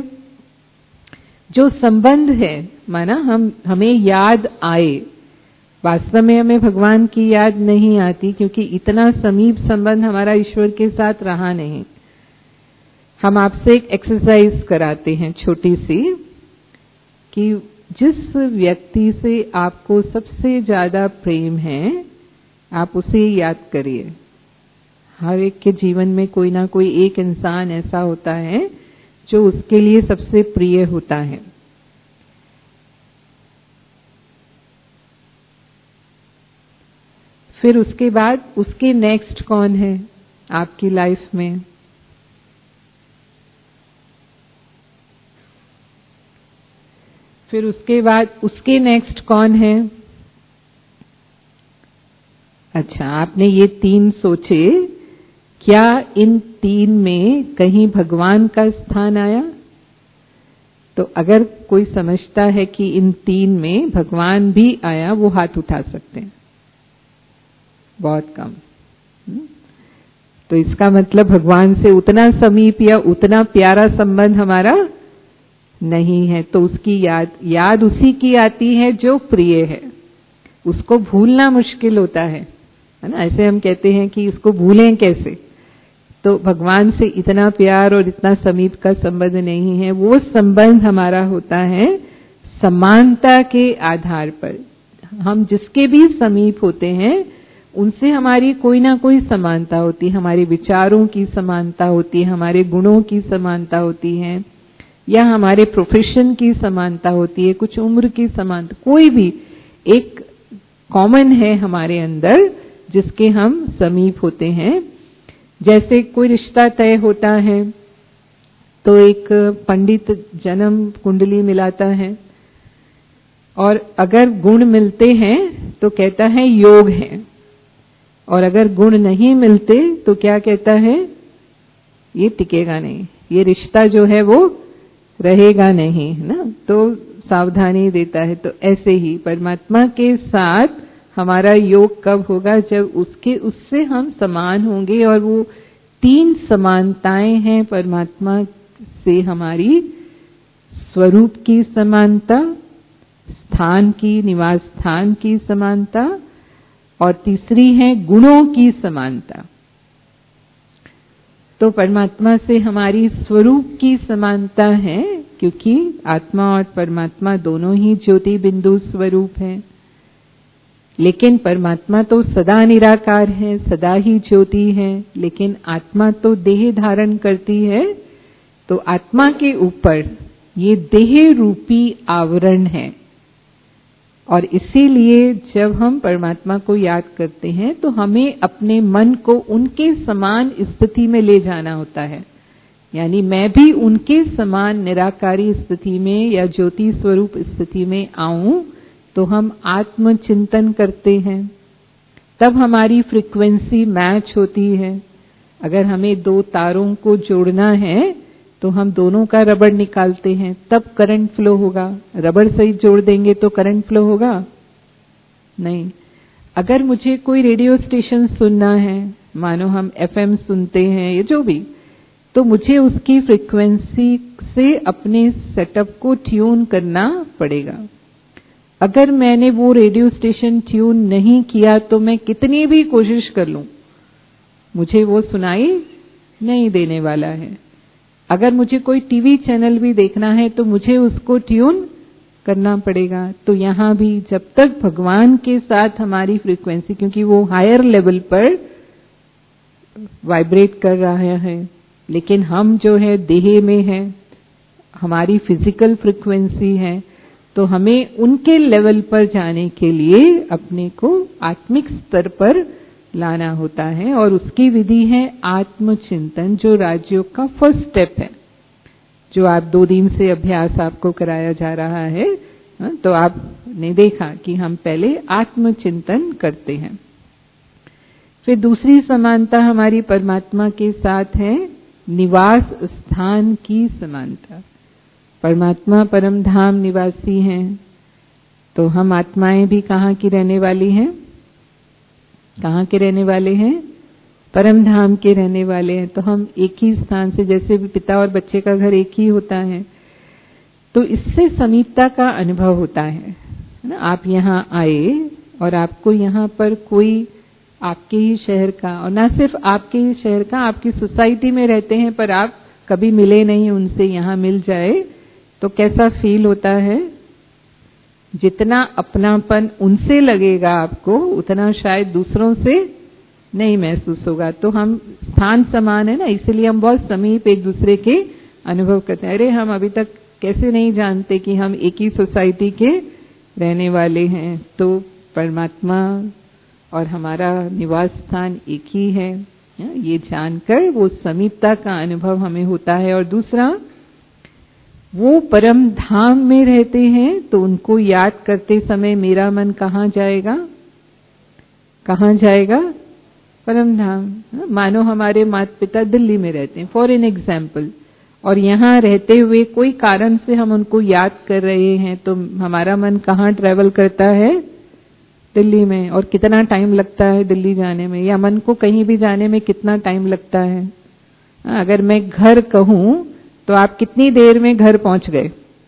जो संबंध है, माना हम हमें याद आए, वास्तव में हमें भगवान की याद नहीं आती क्योंकि इतना समीप संबंध हमारा ईश्वर के साथ रहा नहीं। हम आपसे एक एक्सरसाइज कराते हैं छोटी सी, कि जिस व्यक्ति से आपको सबसे ज्यादा प्रेम है आप उसे याद करिए। हर एक के जीवन में कोई ना कोई एक इंसान ऐसा होता है जो उसके लिए सबसे प्रिय होता है। फिर उसके बाद उसके नेक्स्ट कौन है आपकी लाइफ में? फिर उसके बाद उसके नेक्स्ट कौन है? अच्छा, आपने ये तीन सोचे, क्या इन तीन में कहीं भगवान का स्थान आया? तो अगर कोई समझता है कि इन तीन में भगवान भी आया, वो हाथ उठा सकते हैं। बहुत कम। तो इसका मतलब भगवान से उतना समीप या उतना प्यारा संबंध हमारा नहीं है। तो उसकी याद याद उसी की आती है जो प्रिय है, उसको भूलना मुश्किल होता है, है ना। ऐसे हम कहते हैं कि इसको भूलें कैसे। तो भगवान से इतना प्यार और इतना समीप का संबंध नहीं है। वो संबंध हमारा होता है समानता के आधार पर। हम जिसके भी समीप होते हैं उनसे हमारी कोई ना कोई समानता होती है। हमारे विचारों की समानता होती है, हमारे गुणों की समानता होती है, या हमारे प्रोफेशन की समानता होती है, कुछ उम्र की समानता, कोई भी एक कॉमन है हमारे अंदर जिसके हम समीप होते हैं। जैसे कोई रिश्ता तय होता है तो एक पंडित जन्म कुंडली मिलाता है, और अगर गुण मिलते हैं तो कहता है योग है, और अगर गुण नहीं मिलते तो क्या कहता है? ये टिकेगा नहीं, ये रिश्ता जो है वो रहेगा नहीं, है ना। तो सावधानी देता है। तो ऐसे ही परमात्मा के साथ हमारा योग कब होगा? जब उसके उससे हम समान होंगे। और वो तीन समानताएं हैं परमात्मा से हमारी: स्वरूप की समानता, स्थान की, निवास स्थान की समानता, और तीसरी है गुणों की समानता। तो परमात्मा से हमारी स्वरूप की समानता है, क्योंकि आत्मा और परमात्मा दोनों ही ज्योति बिंदु स्वरूप हैं। लेकिन परमात्मा तो सदा निराकार है, सदा ही ज्योति है, लेकिन आत्मा तो देह धारण करती है। तो आत्मा के ऊपर ये देह रूपी आवरण है, और इसीलिए जब हम परमात्मा को याद करते हैं तो हमें अपने मन को उनके समान स्थिति में ले जाना होता है। यानी मैं भी उनके समान निराकारी स्थिति में या ज्योति स्वरूप स्थिति में आऊं, तो हम आत्मचिंतन करते हैं, तब हमारी फ्रीक्वेंसी मैच होती है। अगर हमें दो तारों को जोड़ना है तो हम दोनों का रबड़ निकालते हैं, तब करंट फ्लो होगा। रबड़ से ही जोड़ देंगे तो करंट फ्लो होगा नहीं। अगर मुझे कोई रेडियो स्टेशन सुनना है, मानो हम एफएम सुनते हैं या जो भी, तो मुझे उसकी फ्रीक्वेंसी से अपने सेटअप को ट्यून करना पड़ेगा। अगर मैंने वो रेडियो स्टेशन ट्यून नहीं किया तो मैं कितनी भी कोशिश कर लूं, मुझे वो सुनाई नहीं देने वाला है। अगर मुझे कोई टीवी चैनल भी देखना है तो मुझे उसको ट्यून करना पड़ेगा। तो यहाँ भी जब तक भगवान के साथ हमारी फ्रीक्वेंसी, क्योंकि वो हायर लेवल पर वाइब्रेट कर रहा है, लेकिन हम जो है देह में है, हमारी फिजिकल फ्रीक्वेंसी है, तो हमें उनके लेवल पर जाने के लिए अपने को आत्मिक स्तर पर लाना होता है। और उसकी विधि है आत्मचिंतन, जो राजयोग का फर्स्ट स्टेप है, जो आप दो दिन से अभ्यास आपको कराया जा रहा है। तो आपने देखा कि हम पहले आत्मचिंतन करते हैं। फिर दूसरी समानता हमारी परमात्मा के साथ है निवास स्थान की समानता। परमात्मा परम धाम निवासी हैं, तो हम आत्माएं भी कहाँ की रहने वाली हैं? कहाँ के रहने वाले हैं? परम धाम के रहने वाले हैं। तो हम एक ही स्थान से, जैसे भी पिता और बच्चे का घर एक ही होता है, तो इससे समीपता का अनुभव होता है ना। आप यहाँ आए और आपको यहाँ पर कोई आपके ही शहर का, और ना सिर्फ आपके ही शहर का, आपकी सोसाइटी में रहते हैं पर आप कभी मिले नहीं उनसे, यहाँ मिल जाए तो कैसा फील होता है? जितना अपनापन उनसे लगेगा आपको, उतना शायद दूसरों से नहीं महसूस होगा। तो हम स्थान समान है ना, इसलिए हम बहुत समीप एक दूसरे के अनुभव करते हैं। अरे हम अभी तक कैसे नहीं जानते कि हम एक ही सोसाइटी के रहने वाले हैं। तो परमात्मा और हमारा निवास स्थान एक ही है, ये जानकर वो समीपता का अनुभव हमें होता है। और दूसरा, वो परम धाम में रहते हैं, तो उनको याद करते समय मेरा मन कहाँ जाएगा? कहाँ जाएगा? परम धाम। मानो हमारे माता पिता दिल्ली में रहते हैं फॉर एन एग्जाम्पल, और यहाँ रहते हुए कोई कारण से हम उनको याद कर रहे हैं, तो हमारा मन कहाँ ट्रेवल करता है? दिल्ली में। और कितना टाइम लगता है दिल्ली जाने में, या मन को कहीं भी जाने में कितना टाइम लगता है? अगर मैं घर कहूं तो आप कितनी देर में घर पहुंच गए?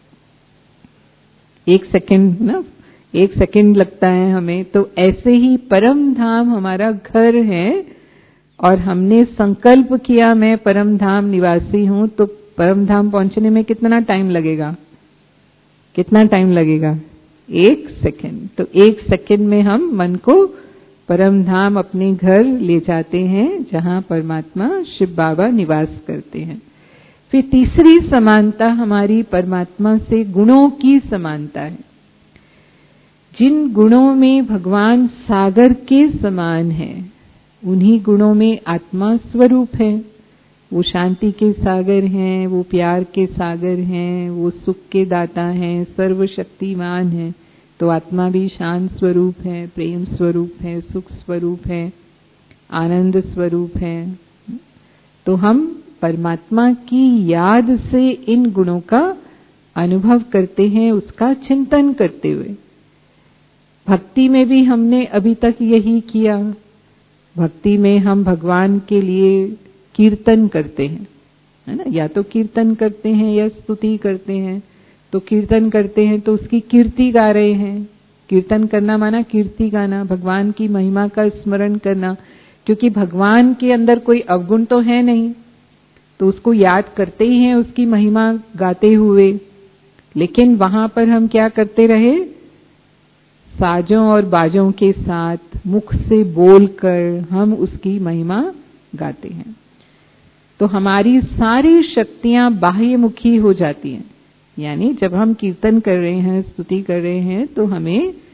एक सेकंड ना, एक सेकंड लगता है हमें। तो ऐसे ही परम धाम हमारा घर है, और हमने संकल्प किया मैं परम धाम निवासी हूं, तो परम धाम पहुंचने में कितना टाइम लगेगा? कितना टाइम लगेगा? एक सेकंड। तो एक सेकंड में हम मन को परम धाम अपने घर ले जाते हैं, जहां परमात्मा शिव बाबा निवास करते हैं। फिर तीसरी समानता हमारी परमात्मा से गुणों की समानता है। जिन गुणों में भगवान सागर के समान है, उन्हीं गुणों में आत्मा स्वरूप है। वो शांति के सागर हैं, वो प्यार के सागर हैं, वो सुख के दाता हैं, सर्वशक्तिमान हैं। तो आत्मा भी शांत स्वरूप है, प्रेम स्वरूप है, सुख स्वरूप है, आनंद स्वरूप है। तो हम परमात्मा की याद से इन गुणों का अनुभव करते हैं, उसका चिंतन करते हुए। भक्ति में भी हमने अभी तक यही किया। भक्ति में हम भगवान के लिए कीर्तन करते हैं, है ना। या तो कीर्तन करते हैं या स्तुति करते हैं। तो कीर्तन करते हैं तो उसकी कीर्ति गा रहे हैं। कीर्तन करना माना कीर्ति गाना, भगवान की महिमा का स्मरण करना, क्योंकि भगवान के अंदर कोई अवगुण तो है नहीं, तो उसको याद करते ही हैं उसकी महिमा गाते हुए। लेकिन वहां पर हम क्या करते रहे? साजों और बाजों के साथ मुख से बोलकर हम उसकी महिमा गाते हैं। तो हमारी सारी शक्तियां बाह्यमुखी हो जाती हैं। यानी जब हम कीर्तन कर रहे हैं, स्तुति कर रहे हैं, तो हमें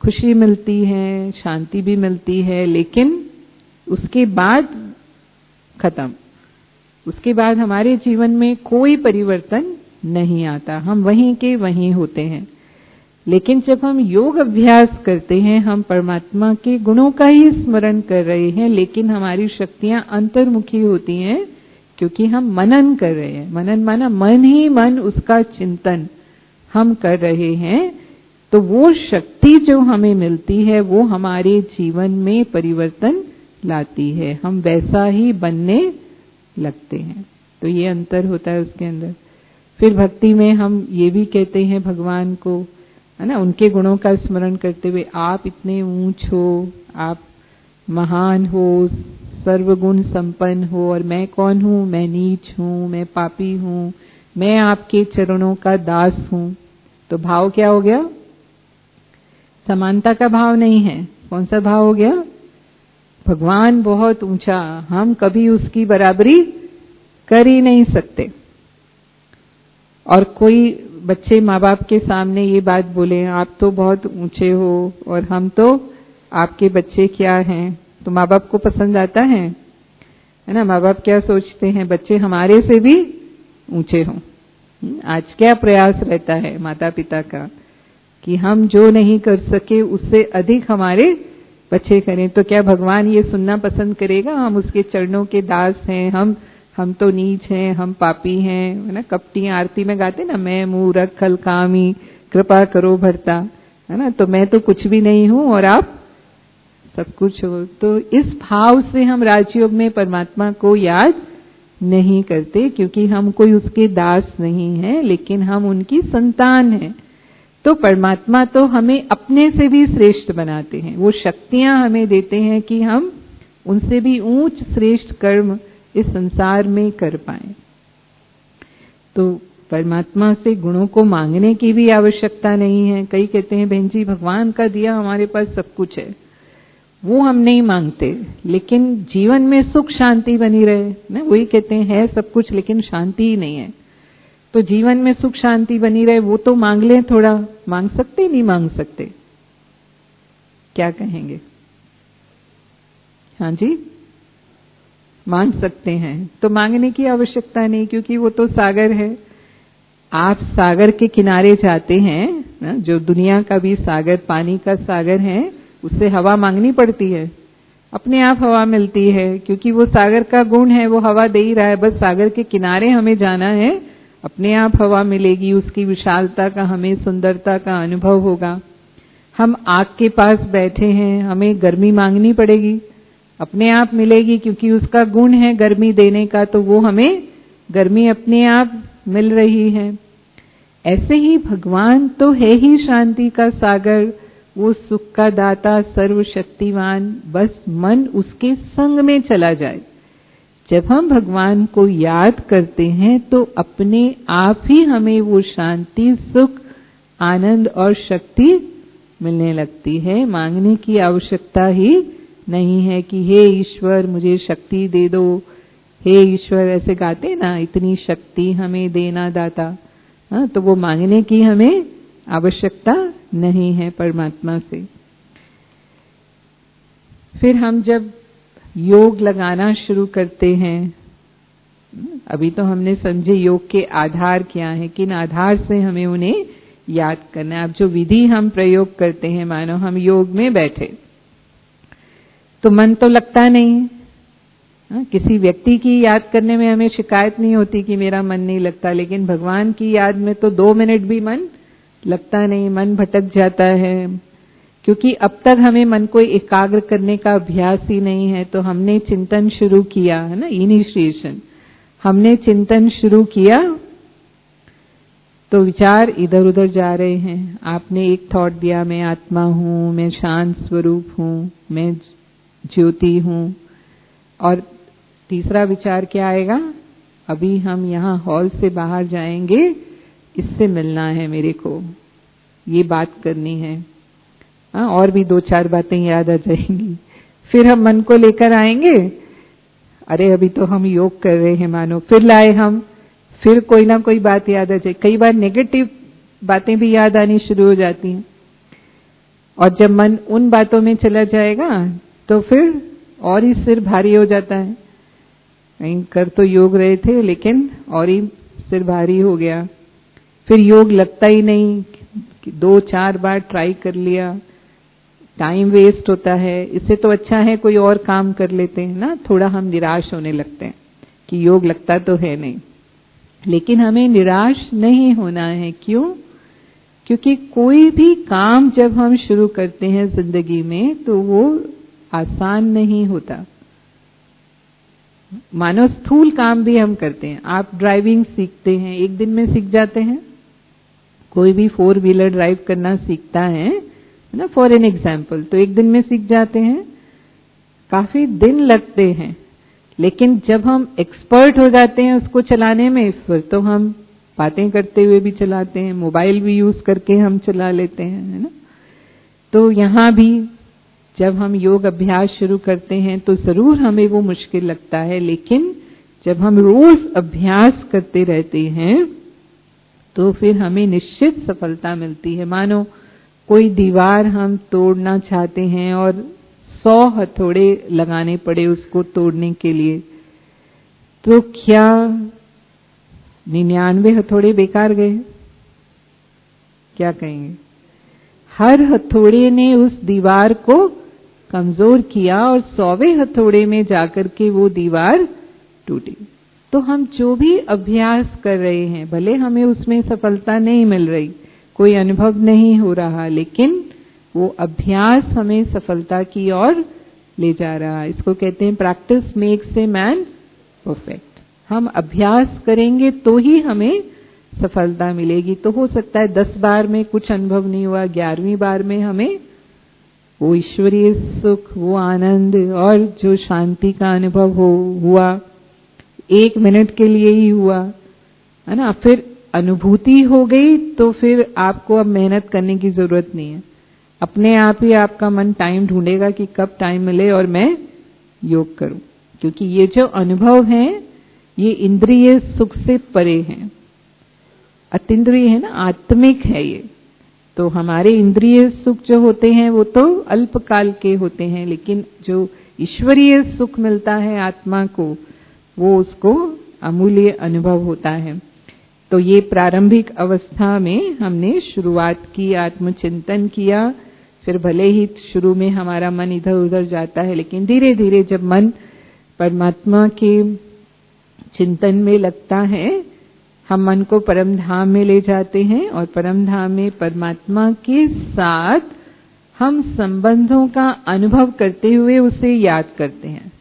खुशी मिलती है, शांति भी मिलती है, लेकिन उसके बाद खत्म। उसके बाद हमारे जीवन में कोई परिवर्तन नहीं आता, हम वहीं के वहीं होते हैं। लेकिन जब हम योग अभ्यास करते हैं, हम परमात्मा के गुणों का ही स्मरण कर रहे हैं, लेकिन हमारी शक्तियां अंतर्मुखी होती हैं क्योंकि हम मनन कर रहे हैं। मनन माना मन ही मन, उसका चिंतन हम कर रहे हैं। तो वो शक्ति जो हमें मिलती है वो हमारे जीवन में परिवर्तन लाती है, हम वैसा ही बनने लगते हैं। तो ये अंतर होता है उसके अंदर। फिर भक्ति में हम ये भी कहते हैं भगवान को, है ना, उनके गुणों का स्मरण करते हुए, आप इतने ऊंच हो, आप महान हो, सर्वगुण संपन्न हो, और मैं कौन हूँ? मैं नीच हूँ, मैं पापी हूँ, मैं आपके चरणों का दास हूँ। तो भाव क्या हो गया? समानता का भाव नहीं है। कौन सा भाव हो गया? भगवान बहुत ऊंचा, हम कभी उसकी बराबरी कर ही नहीं सकते। और कोई बच्चे माँ बाप के सामने ये बात बोले, आप तो बहुत ऊंचे हो और हम तो आपके बच्चे क्या हैं, तो माँ बाप को पसंद आता है? है ना, माँ बाप क्या सोचते हैं? बच्चे हमारे से भी ऊंचे हों। आज क्या प्रयास रहता है माता पिता का कि हम जो नहीं कर सके उससे अधिक हमारे बच्चे करें। तो क्या भगवान ये सुनना पसंद करेगा? हम उसके चरणों के दास हैं, हम हम तो नीच हैं, हम पापी हैं, है ना। कपटी आरती में गाते ना, मैं मूर्ख खल कामी कृपा करो भरता, है ना। तो मैं तो कुछ भी नहीं हूं और आप सब कुछ हो। तो इस भाव से हम राजयोग में परमात्मा को याद नहीं करते, क्योंकि हम कोई उसके दास नहीं हैं, लेकिन हम उनकी संतान हैं। तो परमात्मा तो हमें अपने से भी श्रेष्ठ बनाते हैं, वो शक्तियां हमें देते हैं कि हम उनसे भी ऊंच श्रेष्ठ कर्म इस संसार में कर पाए। तो परमात्मा से गुणों को मांगने की भी आवश्यकता नहीं है। कई कहते हैं बहन जी भगवान का दिया हमारे पास सब कुछ है, वो हम नहीं मांगते, लेकिन जीवन में सुख शांति बनी रहे ना, वही कहते हैं है सब कुछ लेकिन शांति ही नहीं है। तो जीवन में सुख शांति बनी रहे वो तो मांग ले, थोड़ा मांग सकते नहीं मांग सकते? क्या कहेंगे? हाँ जी, मांग सकते हैं। तो मांगने की आवश्यकता नहीं, क्योंकि वो तो सागर है। आप सागर के किनारे जाते हैं ना, जो दुनिया का भी सागर, पानी का सागर है, उससे हवा मांगनी पड़ती है? अपने आप हवा मिलती है, क्योंकि वो सागर का गुण है, वो हवा दे ही रहा है। बस सागर के किनारे हमें जाना है, अपने आप हवा मिलेगी, उसकी विशालता का हमें सुंदरता का अनुभव होगा। हम आग के पास बैठे हैं, हमें गर्मी मांगनी पड़ेगी? अपने आप मिलेगी, क्योंकि उसका गुण है गर्मी देने का, तो वो हमें गर्मी अपने आप मिल रही है। ऐसे ही भगवान तो है ही शांति का सागर, वो सुख का दाता सर्वशक्तिवान, बस मन उसके संग में चला जाए। जब हम भगवान को याद करते हैं तो अपने आप ही हमें वो शांति, सुख, आनंद और शक्ति मिलने लगती है। मांगने की आवश्यकता ही नहीं है कि हे ईश्वर मुझे शक्ति दे दो, हे ईश्वर, ऐसे गाते ना, इतनी शक्ति हमें देना दाता। हाँ, तो वो मांगने की हमें आवश्यकता नहीं है परमात्मा से। फिर हम जब योग लगाना शुरू करते हैं, अभी तो हमने समझे योग के आधार क्या है, किन आधार से हमें उन्हें याद करना है। अब जो विधि हम प्रयोग करते हैं, मानो हम योग में बैठे तो मन तो लगता नहीं। हाँ, किसी व्यक्ति की याद करने में हमें शिकायत नहीं होती कि मेरा मन नहीं लगता, लेकिन भगवान की याद में तो दो मिनट भी मन लगता नहीं, मन भटक जाता है, क्योंकि अब तक हमें मन को एकाग्र करने का अभ्यास ही नहीं है। तो हमने चिंतन शुरू किया है ना, इनिशिएशन, हमने चिंतन शुरू किया तो विचार इधर उधर जा रहे हैं। आपने एक थॉट दिया, मैं आत्मा हूँ, मैं शांत स्वरूप हूँ, मैं ज्योति हूँ, और तीसरा विचार क्या आएगा? अभी हम यहाँ हॉल से बाहर जाएंगे, इससे मिलना है मेरे को, ये बात करनी है। हाँ, और भी दो चार बातें याद आ जाएंगी। फिर हम मन को लेकर आएंगे, अरे अभी तो हम योग कर रहे हैं मानो, फिर लाए हम, फिर कोई ना कोई बात याद आ जाए। कई बार नेगेटिव बातें भी याद आनी शुरू हो जाती हैं, और जब मन उन बातों में चला जाएगा तो फिर और ही सिर भारी हो जाता है। कहीं कर तो योग रहे थे लेकिन और ही सिर भारी हो गया, फिर योग लगता ही नहीं, दो चार बार ट्राई कर लिया, टाइम वेस्ट होता है। इससे तो अच्छा है कोई और काम कर लेते हैं ना, थोड़ा हम निराश होने लगते हैं कि योग लगता तो है नहीं। लेकिन हमें निराश नहीं होना है। क्यों? क्योंकि कोई भी काम जब हम शुरू करते हैं जिंदगी में तो वो आसान नहीं होता। मानो स्थूल काम भी हम करते हैं, आप ड्राइविंग सीखते हैं, एक दिन में सीख जाते हैं। कोई भी फोर व्हीलर ड्राइव करना सीखता है ना, फॉर एन एग्जाम्पल, तो एक दिन में सीख जाते हैं। काफी दिन लगते हैं, लेकिन जब हम एक्सपर्ट हो जाते हैं उसको चलाने में, फिर तो हम बातें करते हुए भी चलाते हैं, मोबाइल भी यूज करके हम चला लेते हैं, है ना। तो यहाँ भी जब हम योग अभ्यास शुरू करते हैं तो जरूर हमें वो मुश्किल लगता है, लेकिन जब हम रोज अभ्यास करते रहते हैं तो फिर हमें निश्चित सफलता मिलती है। मानो कोई दीवार हम तोड़ना चाहते हैं और सौ हथौड़े लगाने पड़े उसको तोड़ने के लिए, तो क्या निन्यानवे हथौड़े बेकार गए? क्या कहेंगे? हर हथौड़े ने उस दीवार को कमजोर किया और सौवें हथौड़े में जाकर के वो दीवार टूटी। तो हम जो भी अभ्यास कर रहे हैं, भले हमें उसमें सफलता नहीं मिल रही, कोई अनुभव नहीं हो रहा, लेकिन वो अभ्यास हमें सफलता की ओर ले जा रहा है। इसको कहते हैं practice makes a man perfect. हम अभ्यास करेंगे तो ही हमें सफलता मिलेगी। तो हो सकता है दस बार में कुछ अनुभव नहीं हुआ, ग्यारहवीं बार में हमें वो ईश्वरीय सुख, वो आनंद और जो शांति का अनुभव हो हुआ, एक मिनट के लिए ही हुआ, है ना। फिर अनुभूति हो गई तो फिर आपको अब मेहनत करने की जरूरत नहीं है, अपने आप ही आपका मन टाइम ढूंढेगा कि कब टाइम मिले और मैं योग करूं। क्योंकि ये जो अनुभव है ये इंद्रिय सुख से परे हैं, अतीन्द्रिय है ना, आत्मिक है ये। तो हमारे इंद्रिय सुख जो होते हैं वो तो अल्पकाल के होते हैं, लेकिन जो ईश्वरीय सुख मिलता है आत्मा को, वो उसको अमूल्य अनुभव होता है। तो ये प्रारंभिक अवस्था में हमने शुरुआत की, आत्मचिंतन किया। फिर भले ही शुरू में हमारा मन इधर उधर जाता है, लेकिन धीरे धीरे जब मन परमात्मा के चिंतन में लगता है, हम मन को परम धाम में ले जाते हैं और परम धाम में परमात्मा के साथ हम संबंधों का अनुभव करते हुए उसे याद करते हैं।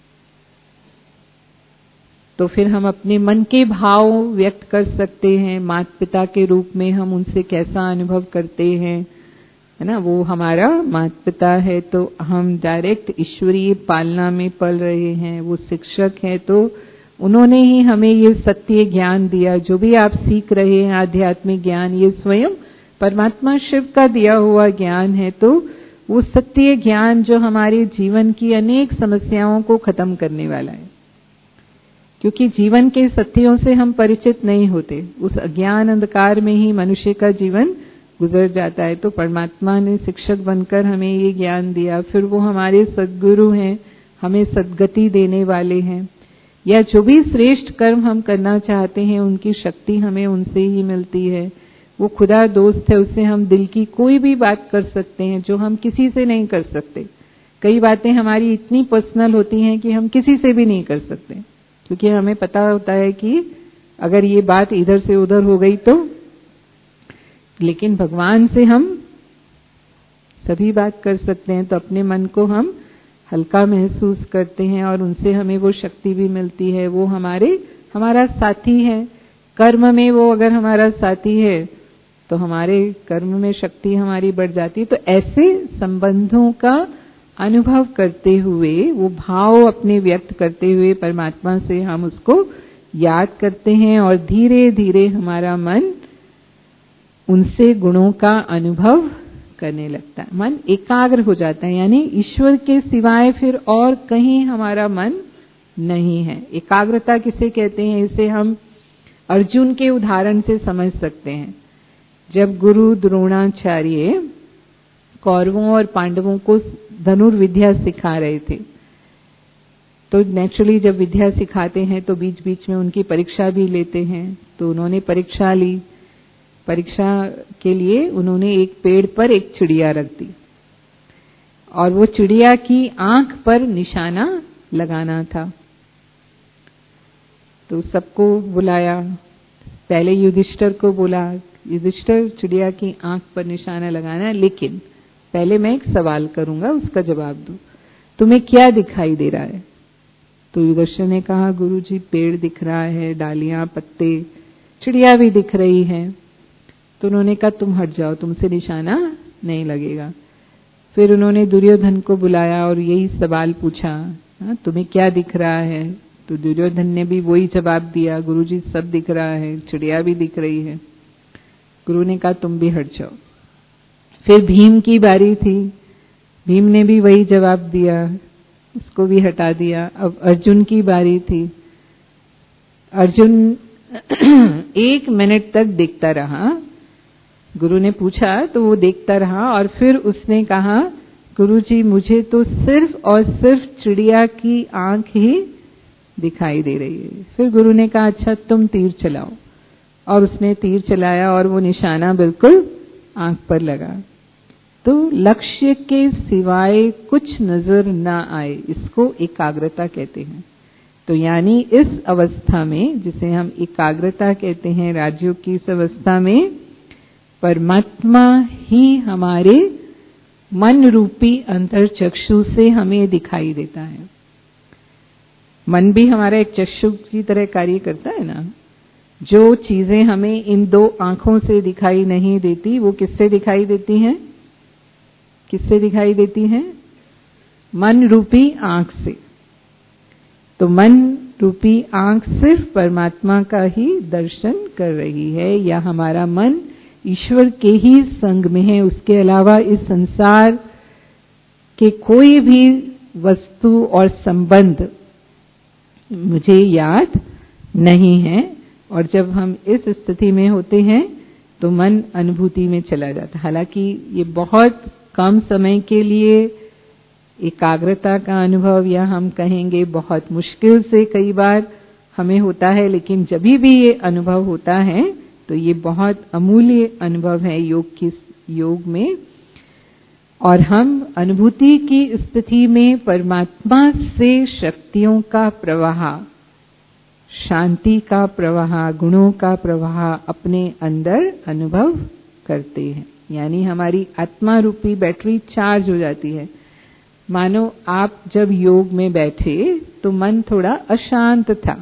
तो फिर हम अपने मन के भाव व्यक्त कर सकते हैं, माता पिता के रूप में हम उनसे कैसा अनुभव करते हैं, है ना। वो हमारा माता पिता है तो हम डायरेक्ट ईश्वरीय पालना में पल रहे हैं। वो शिक्षक है तो उन्होंने ही हमें ये सत्य ज्ञान दिया। जो भी आप सीख रहे हैं आध्यात्मिक ज्ञान, ये स्वयं परमात्मा शिव का दिया हुआ ज्ञान है। तो वो सत्य ज्ञान जो हमारे जीवन की अनेक समस्याओं को खत्म करने वाला है, क्योंकि जीवन के सत्यों से हम परिचित नहीं होते, उस अज्ञान अंधकार में ही मनुष्य का जीवन गुजर जाता है। तो परमात्मा ने शिक्षक बनकर हमें ये ज्ञान दिया। फिर वो हमारे सद्गुरु हैं, हमें सद्गति देने वाले हैं। या जो भी श्रेष्ठ कर्म हम करना चाहते हैं उनकी शक्ति हमें उनसे ही मिलती है। वो खुदा दोस्त है, उससे हम दिल की कोई भी बात कर सकते हैं जो हम किसी से नहीं कर सकते। कई बातें हमारी इतनी पर्सनल होती हैं कि हम किसी से भी नहीं कर सकते, क्योंकि हमें पता होता है कि अगर ये बात इधर से उधर हो गई तो। लेकिन भगवान से हम सभी बात कर सकते हैं। तो अपने मन को हम हल्का महसूस करते हैं और उनसे हमें वो शक्ति भी मिलती है। वो हमारे हमारा साथी है कर्म में। वो अगर हमारा साथी है तो हमारे कर्म में शक्ति हमारी बढ़ जाती है। तो ऐसे संबंधों का अनुभव करते हुए, वो भाव अपने व्यक्त करते हुए परमात्मा से हम उसको याद करते हैं और धीरे धीरे हमारा मन उनसे गुणों का अनुभव करने लगता है। मन एकाग्र हो जाता है, यानी ईश्वर के सिवाय फिर और कहीं हमारा मन नहीं है। एकाग्रता किसे कहते हैं, इसे हम अर्जुन के उदाहरण से समझ सकते हैं। जब गुरु द्रोणाचार्य कौरवों और पांडवों को धनुर्विद्या सिखा रहे थे। तो नेचुरली जब विद्या सिखाते हैं तो बीच बीच में उनकी परीक्षा भी लेते हैं। तो उन्होंने परीक्षा ली। परीक्षा के लिए उन्होंने एक पेड़ पर एक चिड़िया रख दी और वो चिड़िया की आंख पर निशाना लगाना था। तो सबको बुलाया, पहले युधिष्ठिर को बोला, युधिष्ठिर चिड़िया की आंख पर निशाना लगाना, लेकिन पहले मैं एक सवाल करूंगा, उसका जवाब दो, तुम्हें क्या दिखाई दे रहा है? तो युधिष्ठिर ने कहा, गुरुजी पेड़ दिख रहा है, डालियां, पत्ते, चिड़िया भी दिख रही है। तो उन्होंने कहा तुम हट जाओ, तुमसे निशाना नहीं लगेगा। फिर उन्होंने दुर्योधन को बुलाया और यही सवाल पूछा, तुम्हें क्या दिख रहा है? तो दुर्योधन ने भी वही जवाब दिया, गुरुजी सब दिख रहा है, चिड़िया भी दिख रही है। गुरु ने कहा तुम भी हट जाओ। फिर भीम की बारी थी, भीम ने भी वही जवाब दिया, उसको भी हटा दिया। अब अर्जुन की बारी थी। अर्जुन एक मिनट तक देखता रहा। गुरु ने पूछा तो वो देखता रहा और फिर उसने कहा, गुरुजी मुझे तो सिर्फ और सिर्फ चिड़िया की आंख ही दिखाई दे रही है। फिर गुरु ने कहा अच्छा तुम तीर चलाओ, और उसने तीर चलाया और वो निशाना बिल्कुल आंख पर लगा। तो लक्ष्य के सिवाय कुछ नजर ना आए, इसको एकाग्रता कहते हैं। तो यानी इस अवस्था में, जिसे हम एकाग्रता कहते हैं, राजयोग की इस अवस्था में परमात्मा ही हमारे मन रूपी अंतर चक्षु से हमें दिखाई देता है। मन भी हमारा एक चक्षु की तरह कार्य करता है ना। जो चीजें हमें इन दो आंखों से दिखाई नहीं देती, वो किससे दिखाई देती हैं? किससे दिखाई देती हैं? मन रूपी आंख से। तो मन रूपी आंख सिर्फ परमात्मा का ही दर्शन कर रही है, या हमारा मन ईश्वर के ही संग में है। उसके अलावा इस संसार के कोई भी वस्तु और संबंध मुझे याद नहीं है। और जब हम इस स्थिति में होते हैं तो मन अनुभूति में चला जाता है। हालांकि ये बहुत कम समय के लिए एकाग्रता का अनुभव, या हम कहेंगे बहुत मुश्किल से कई बार हमें होता है, लेकिन जब भी ये अनुभव होता है तो ये बहुत अमूल्य अनुभव है योग की योग में। और हम अनुभूति की स्थिति में परमात्मा से शक्तियों का प्रवाह, शांति का प्रवाह, गुणों का प्रवाह अपने अंदर अनुभव करते हैं। यानी हमारी आत्मा रूपी बैटरी चार्ज हो जाती है। मानो आप जब योग में बैठे तो मन थोड़ा अशांत था,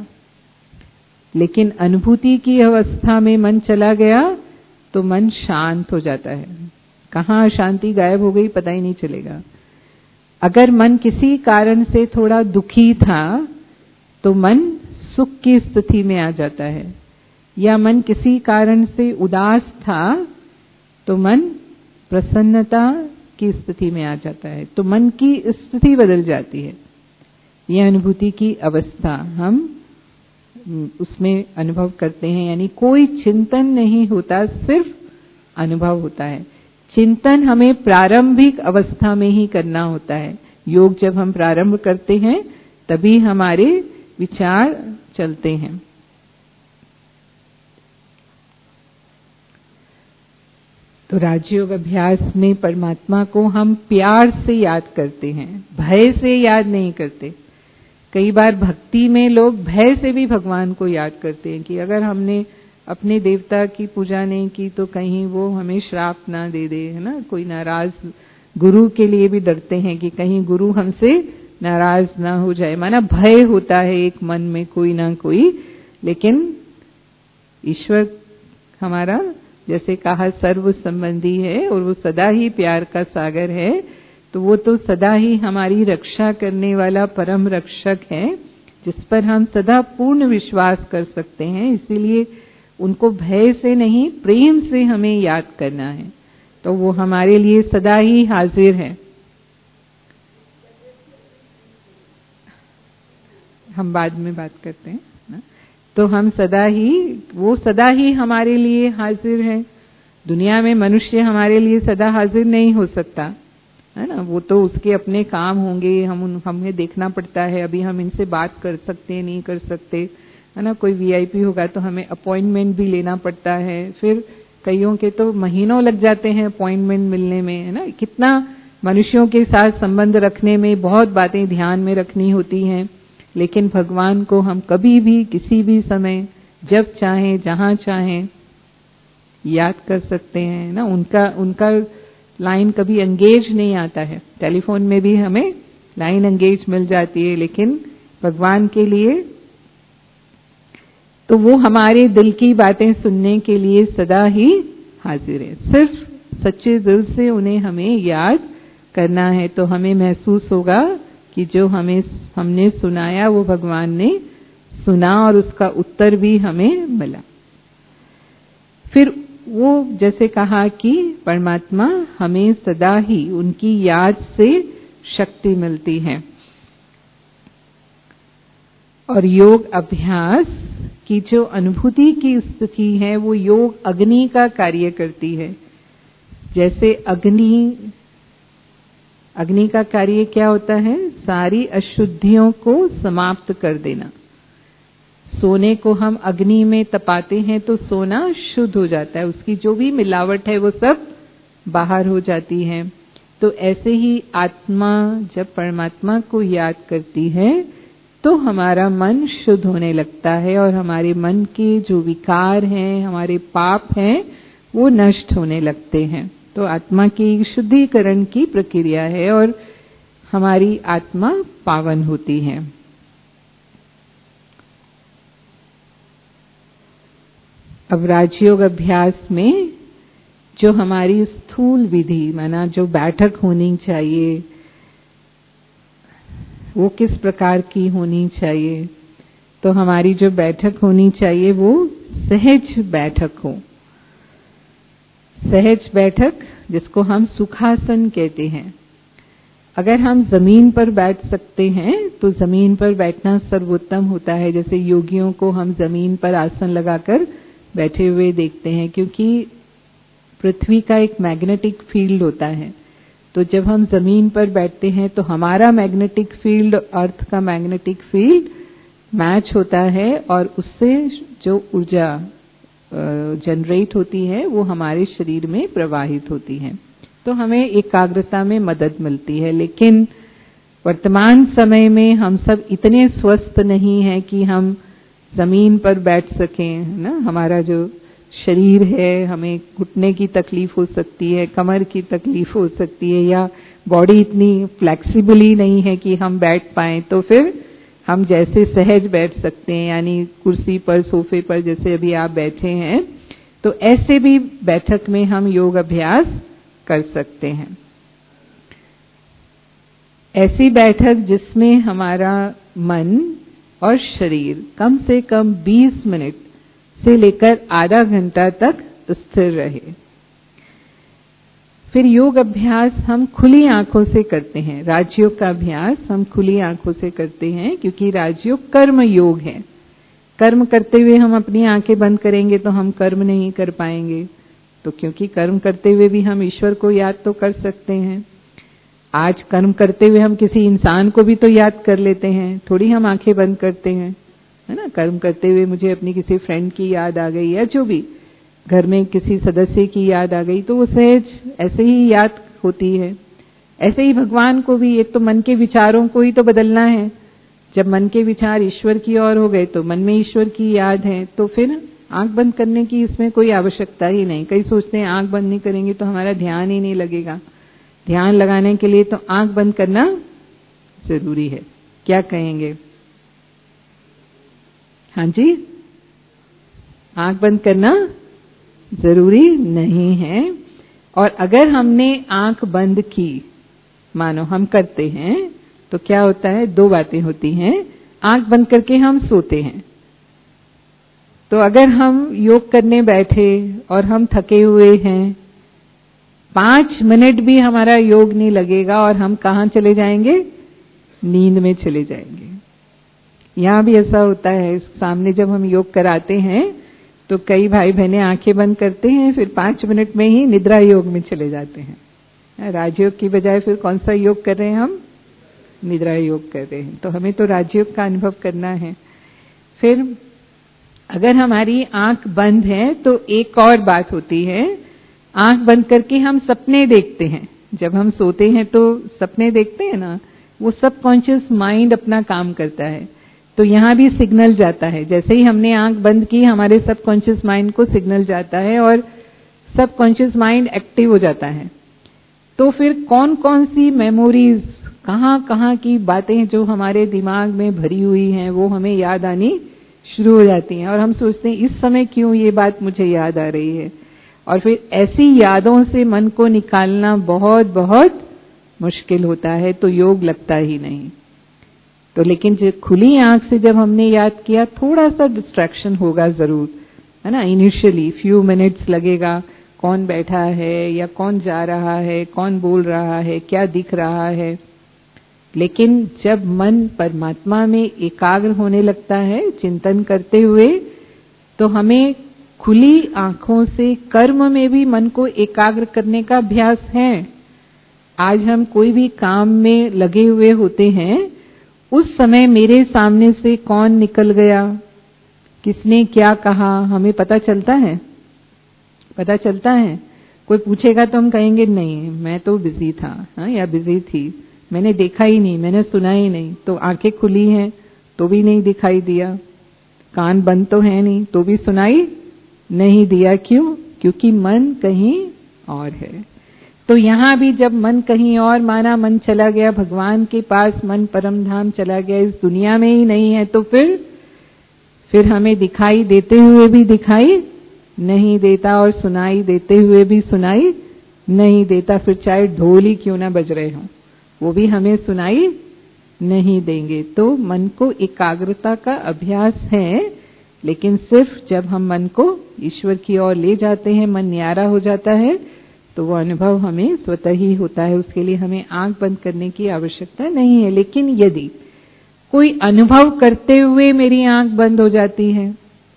लेकिन अनुभूति की अवस्था में मन चला गया तो मन शांत हो जाता है। कहाँ अशांति गायब हो गई पता ही नहीं चलेगा। अगर मन किसी कारण से थोड़ा दुखी था तो मन सुख की स्थिति में आ जाता है, या मन किसी कारण से उदास था तो मन प्रसन्नता की स्थिति में आ जाता है। तो मन की स्थिति बदल जाती है। यह अनुभूति की अवस्था हम उसमें अनुभव करते हैं। यानी कोई चिंतन नहीं होता, सिर्फ अनुभव होता है। चिंतन हमें प्रारंभिक अवस्था में ही करना होता है। योग जब हम प्रारंभ करते हैं तभी हमारे विचार चलते हैं। तो राजयोग अभ्यास में परमात्मा को हम प्यार से याद करते हैं, भय से याद नहीं करते। कई बार भक्ति में लोग भय से भी भगवान को याद करते हैं कि अगर हमने अपने देवता की पूजा नहीं की तो कहीं वो हमें श्राप ना दे दे, है ना। कोई नाराज, गुरु के लिए भी डरते हैं कि कहीं गुरु हमसे नाराज ना हो जाए। माना भय होता है एक मन में कोई ना कोई। लेकिन ईश्वर हमारा, जैसे कहा, सर्व संबंधी है और वो सदा ही प्यार का सागर है। तो वो तो सदा ही हमारी रक्षा करने वाला परम रक्षक है, जिस पर हम सदा पूर्ण विश्वास कर सकते हैं। इसीलिए उनको भय से नहीं, प्रेम से हमें याद करना है। तो वो हमारे लिए सदा ही हाजिर है। हम बाद में बात करते हैं ना। तो हम सदा ही, वो सदा ही हमारे लिए हाजिर है। दुनिया में मनुष्य हमारे लिए सदा हाजिर नहीं हो सकता, है ना। वो तो उसके अपने काम होंगे, हम हमें देखना पड़ता है। अभी हम इनसे बात कर सकते नहीं कर सकते, है ना। कोई वीआईपी होगा तो हमें अपॉइंटमेंट भी लेना पड़ता है, फिर कईयों के तो महीनों लग जाते हैं अपॉइंटमेंट मिलने में, है ना। कितना मनुष्यों के साथ संबंध रखने में बहुत बातें ध्यान में रखनी होती हैं, लेकिन भगवान को हम कभी भी किसी भी समय जब चाहें जहां चाहें याद कर सकते हैं ना। उनका उनका लाइन कभी एंगेज नहीं आता है। टेलीफोन में भी हमें लाइन एंगेज मिल जाती है, लेकिन भगवान के लिए तो वो हमारे दिल की बातें सुनने के लिए सदा ही हाजिर है। सिर्फ सच्चे दिल से उन्हें हमें याद करना है, तो हमें महसूस होगा कि जो हमें हमने सुनाया वो भगवान ने सुना और उसका उत्तर भी हमें मिला। फिर वो जैसे कहा कि परमात्मा हमें सदा ही उनकी याद से शक्ति मिलती है, और योग अभ्यास की जो अनुभूति की स्थिति है वो योग अग्नि का कार्य करती है। जैसे अग्नि अग्नि का कार्य क्या होता है? सारी अशुद्धियों को समाप्त कर देना। सोने को हम अग्नि में तपाते हैं तो सोना शुद्ध हो जाता है, उसकी जो भी मिलावट है वो सब बाहर हो जाती है। तो ऐसे ही आत्मा जब परमात्मा को याद करती है तो हमारा मन शुद्ध होने लगता है, और हमारे मन के जो विकार हैं, हमारे पाप हैं, वो नष्ट होने लगते हैं। तो आत्मा की शुद्धिकरण की प्रक्रिया है और हमारी आत्मा पावन होती है। अब राजयोग अभ्यास में जो हमारी स्थूल विधि माना जो बैठक होनी चाहिए वो किस प्रकार की होनी चाहिए? तो हमारी जो बैठक होनी चाहिए वो सहज बैठक हो। सहज बैठक जिसको हम सुखासन कहते हैं। अगर हम जमीन पर बैठ सकते हैं तो जमीन पर बैठना सर्वोत्तम होता है। जैसे योगियों को हम जमीन पर आसन लगाकर बैठे हुए देखते हैं, क्योंकि पृथ्वी का एक मैग्नेटिक फील्ड होता है। तो जब हम जमीन पर बैठते हैं तो हमारा मैग्नेटिक फील्ड अर्थ का मैग्नेटिक फील्ड मैच होता है, और उससे जो ऊर्जा जनरेट होती है वो हमारे शरीर में प्रवाहित होती है, तो हमें एकाग्रता में मदद मिलती है। लेकिन वर्तमान समय में हम सब इतने स्वस्थ नहीं हैं कि हम जमीन पर बैठ सकें, ना। हमारा जो शरीर है, हमें घुटने की तकलीफ हो सकती है, कमर की तकलीफ हो सकती है, या बॉडी इतनी फ्लेक्सिबली नहीं है कि हम बैठ पाएं। तो फिर हम जैसे सहज बैठ सकते हैं, यानी कुर्सी पर, सोफे पर जैसे अभी आप बैठे हैं, तो ऐसे भी बैठक में हम योग अभ्यास कर सकते हैं। ऐसी बैठक जिसमें हमारा मन और शरीर कम से कम बीस मिनट से लेकर आधा घंटा तक स्थिर रहे। फिर योग अभ्यास हम खुली आंखों से करते हैं। राजयोग का अभ्यास हम खुली आंखों से करते हैं, क्योंकि राजयोग कर्म योग है। कर्म करते हुए हम अपनी आंखें बंद करेंगे तो हम कर्म नहीं कर पाएंगे। तो क्योंकि कर्म करते हुए भी हम ईश्वर को याद तो कर सकते हैं। आज कर्म करते हुए हम किसी इंसान को भी तो याद कर लेते हैं, थोड़ी हम आंखें बंद करते हैं, है ना। कर्म करते हुए मुझे अपनी किसी फ्रेंड की याद आ गई, या जो भी घर में किसी सदस्य की याद आ गई, तो वो सहज ऐसे ही याद होती है। ऐसे ही भगवान को भी एक तो मन के विचारों को ही तो बदलना है। जब मन के विचार ईश्वर की ओर हो गए तो मन में ईश्वर की याद है, तो फिर आंख बंद करने की इसमें कोई आवश्यकता ही नहीं। कई सोचते हैं आंख बंद नहीं करेंगे तो हमारा ध्यान ही नहीं लगेगा। ध्यान लगाने के लिए तो आंख बंद करना जरूरी है। क्या कहेंगे? हाँ जी, आंख बंद करना जरूरी नहीं है। और अगर हमने आंख बंद की, मानो हम करते हैं, तो क्या होता है? दो बातें होती हैं। आंख बंद करके हम सोते हैं, तो अगर हम योग करने बैठे और हम थके हुए हैं, पांच मिनट भी हमारा योग नहीं लगेगा और हम कहाँ चले जाएंगे? नींद में चले जाएंगे। यहाँ भी ऐसा होता है। सामने जब हम योग कराते हैं तो कई भाई बहनें आंखें बंद करते हैं, फिर पांच मिनट में ही निद्रा योग में चले जाते हैं। राजयोग की बजाय फिर कौन सा योग कर रहे हैं हम? निद्रा योग कर रहे हैं। तो हमें तो राजयोग का अनुभव करना है। फिर अगर हमारी आंख बंद है तो एक और बात होती है, आंख बंद करके हम सपने देखते हैं। जब हम सोते हैं तो सपने देखते हैं ना, वो सबकॉन्शियस माइंड अपना काम करता है। तो यहाँ भी सिग्नल जाता है, जैसे ही हमने आंख बंद की हमारे सबकॉन्शियस माइंड को सिग्नल जाता है और सबकॉन्शियस माइंड एक्टिव हो जाता है। तो फिर कौन कौन सी मेमोरीज, कहाँ कहाँ की बातें जो हमारे दिमाग में भरी हुई हैं वो हमें याद आनी शुरू हो जाती हैं, और हम सोचते हैं इस समय क्यों ये बात मुझे याद आ रही है। और फिर ऐसी यादों से मन को निकालना बहुत बहुत मुश्किल होता है, तो योग लगता ही नहीं। तो लेकिन जब खुली आंख से जब हमने याद किया, थोड़ा सा डिस्ट्रैक्शन होगा जरूर, है ना। इनिशियली फ्यू मिनट्स लगेगा, कौन बैठा है या कौन जा रहा है, कौन बोल रहा है, क्या दिख रहा है। लेकिन जब मन परमात्मा में एकाग्र होने लगता है चिंतन करते हुए, तो हमें खुली आंखों से कर्म में भी मन को एकाग्र करने का अभ्यास है। आज हम कोई भी काम में लगे हुए होते हैं, उस समय मेरे सामने से कौन निकल गया, किसने क्या कहा, हमें पता चलता है? पता चलता है? कोई पूछेगा तो हम कहेंगे नहीं, मैं तो बिजी था, हाँ, या बिजी थी, मैंने देखा ही नहीं, मैंने सुना ही नहीं। तो आंखें खुली हैं तो भी नहीं दिखाई दिया, कान बंद तो है नहीं तो भी सुनाई नहीं दिया। क्यों? क्योंकि मन कहीं और है। तो यहाँ भी जब मन कहीं और, माना मन चला गया भगवान के पास, मन परम धाम चला गया, इस दुनिया में ही नहीं है, तो फिर फिर हमें दिखाई देते हुए भी दिखाई नहीं देता और सुनाई देते हुए भी सुनाई नहीं देता। फिर चाहे ढोल ही क्यों ना बज रहे हों, वो भी हमें सुनाई नहीं देंगे। तो मन को एकाग्रता का अभ्यास है, लेकिन सिर्फ जब हम मन को ईश्वर की ओर ले जाते हैं, मन न्यारा हो जाता है, तो वो अनुभव हमें स्वतः ही होता है। उसके लिए हमें आंख बंद करने की आवश्यकता नहीं है। लेकिन यदि कोई अनुभव करते हुए मेरी आंख बंद हो जाती है,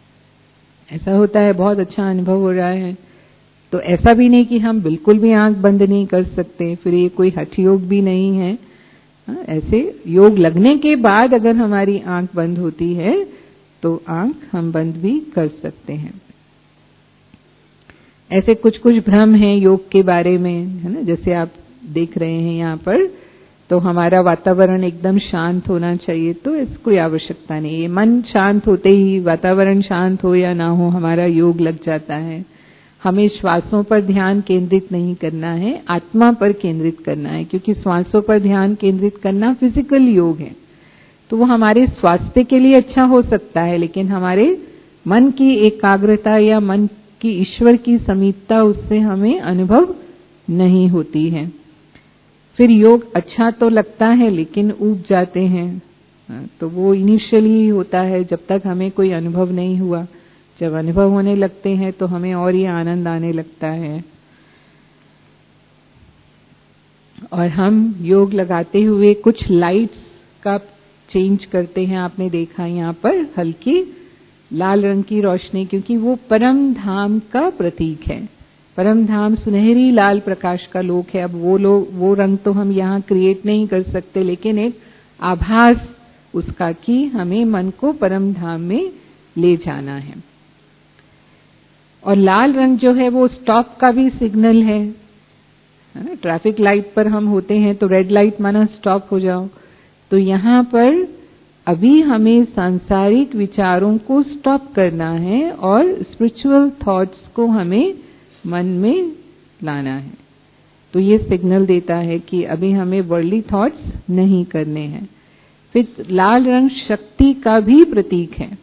ऐसा होता है, बहुत अच्छा अनुभव हो रहा है, तो ऐसा भी नहीं कि हम बिल्कुल भी आंख बंद नहीं कर सकते, फिर ये कोई हठ योग भी नहीं है। ऐसे योग लगने के बाद अगर हमारी आंख बंद होती है तो आंख हम बंद भी कर सकते हैं। ऐसे कुछ कुछ भ्रम हैं योग के बारे में, है ना। जैसे आप देख रहे हैं यहाँ पर, तो हमारा वातावरण एकदम शांत होना चाहिए, तो इसकी कोई आवश्यकता नहीं है। मन शांत होते ही, वातावरण शांत हो या ना हो, हमारा योग लग जाता है। हमें श्वासों पर ध्यान केंद्रित नहीं करना है, आत्मा पर केंद्रित करना है, क्योंकि श्वासों पर ध्यान केंद्रित करना फिजिकल योग है। तो वो हमारे स्वास्थ्य के लिए अच्छा हो सकता है, लेकिन हमारे मन की एकाग्रता या मन की ईश्वर की समीपता, उससे हमें अनुभव नहीं होती है। फिर योग अच्छा तो लगता है लेकिन ऊब जाते हैं, तो वो इनिशियली होता है जब तक हमें कोई अनुभव नहीं हुआ। जब अनुभव होने लगते हैं तो हमें और ही आनंद आने लगता है। और हम योग लगाते हुए कुछ लाइट्स का चेंज करते हैं। आपने देखा यहाँ पर हल्की लाल रंग की रोशनी, क्योंकि वो परम धाम का प्रतीक है। परम धाम सुनहरी लाल प्रकाश का लोक है। अब वो लोग, वो रंग तो हम यहाँ क्रिएट नहीं कर सकते, लेकिन एक आभास उसका कि हमें मन को परम धाम में ले जाना है। और लाल रंग जो है वो स्टॉप का भी सिग्नल है, है ना। ट्रैफिक लाइट पर हम होते हैं तो रेड लाइट माना स्टॉप हो जाओ। तो यहाँ पर अभी हमें सांसारिक विचारों को स्टॉप करना है और स्पिरिचुअल थॉट्स को हमें मन में लाना है। तो ये सिग्नल देता है कि अभी हमें वर्ल्डली थॉट्स नहीं करने हैं। फिर लाल रंग शक्ति का भी प्रतीक है।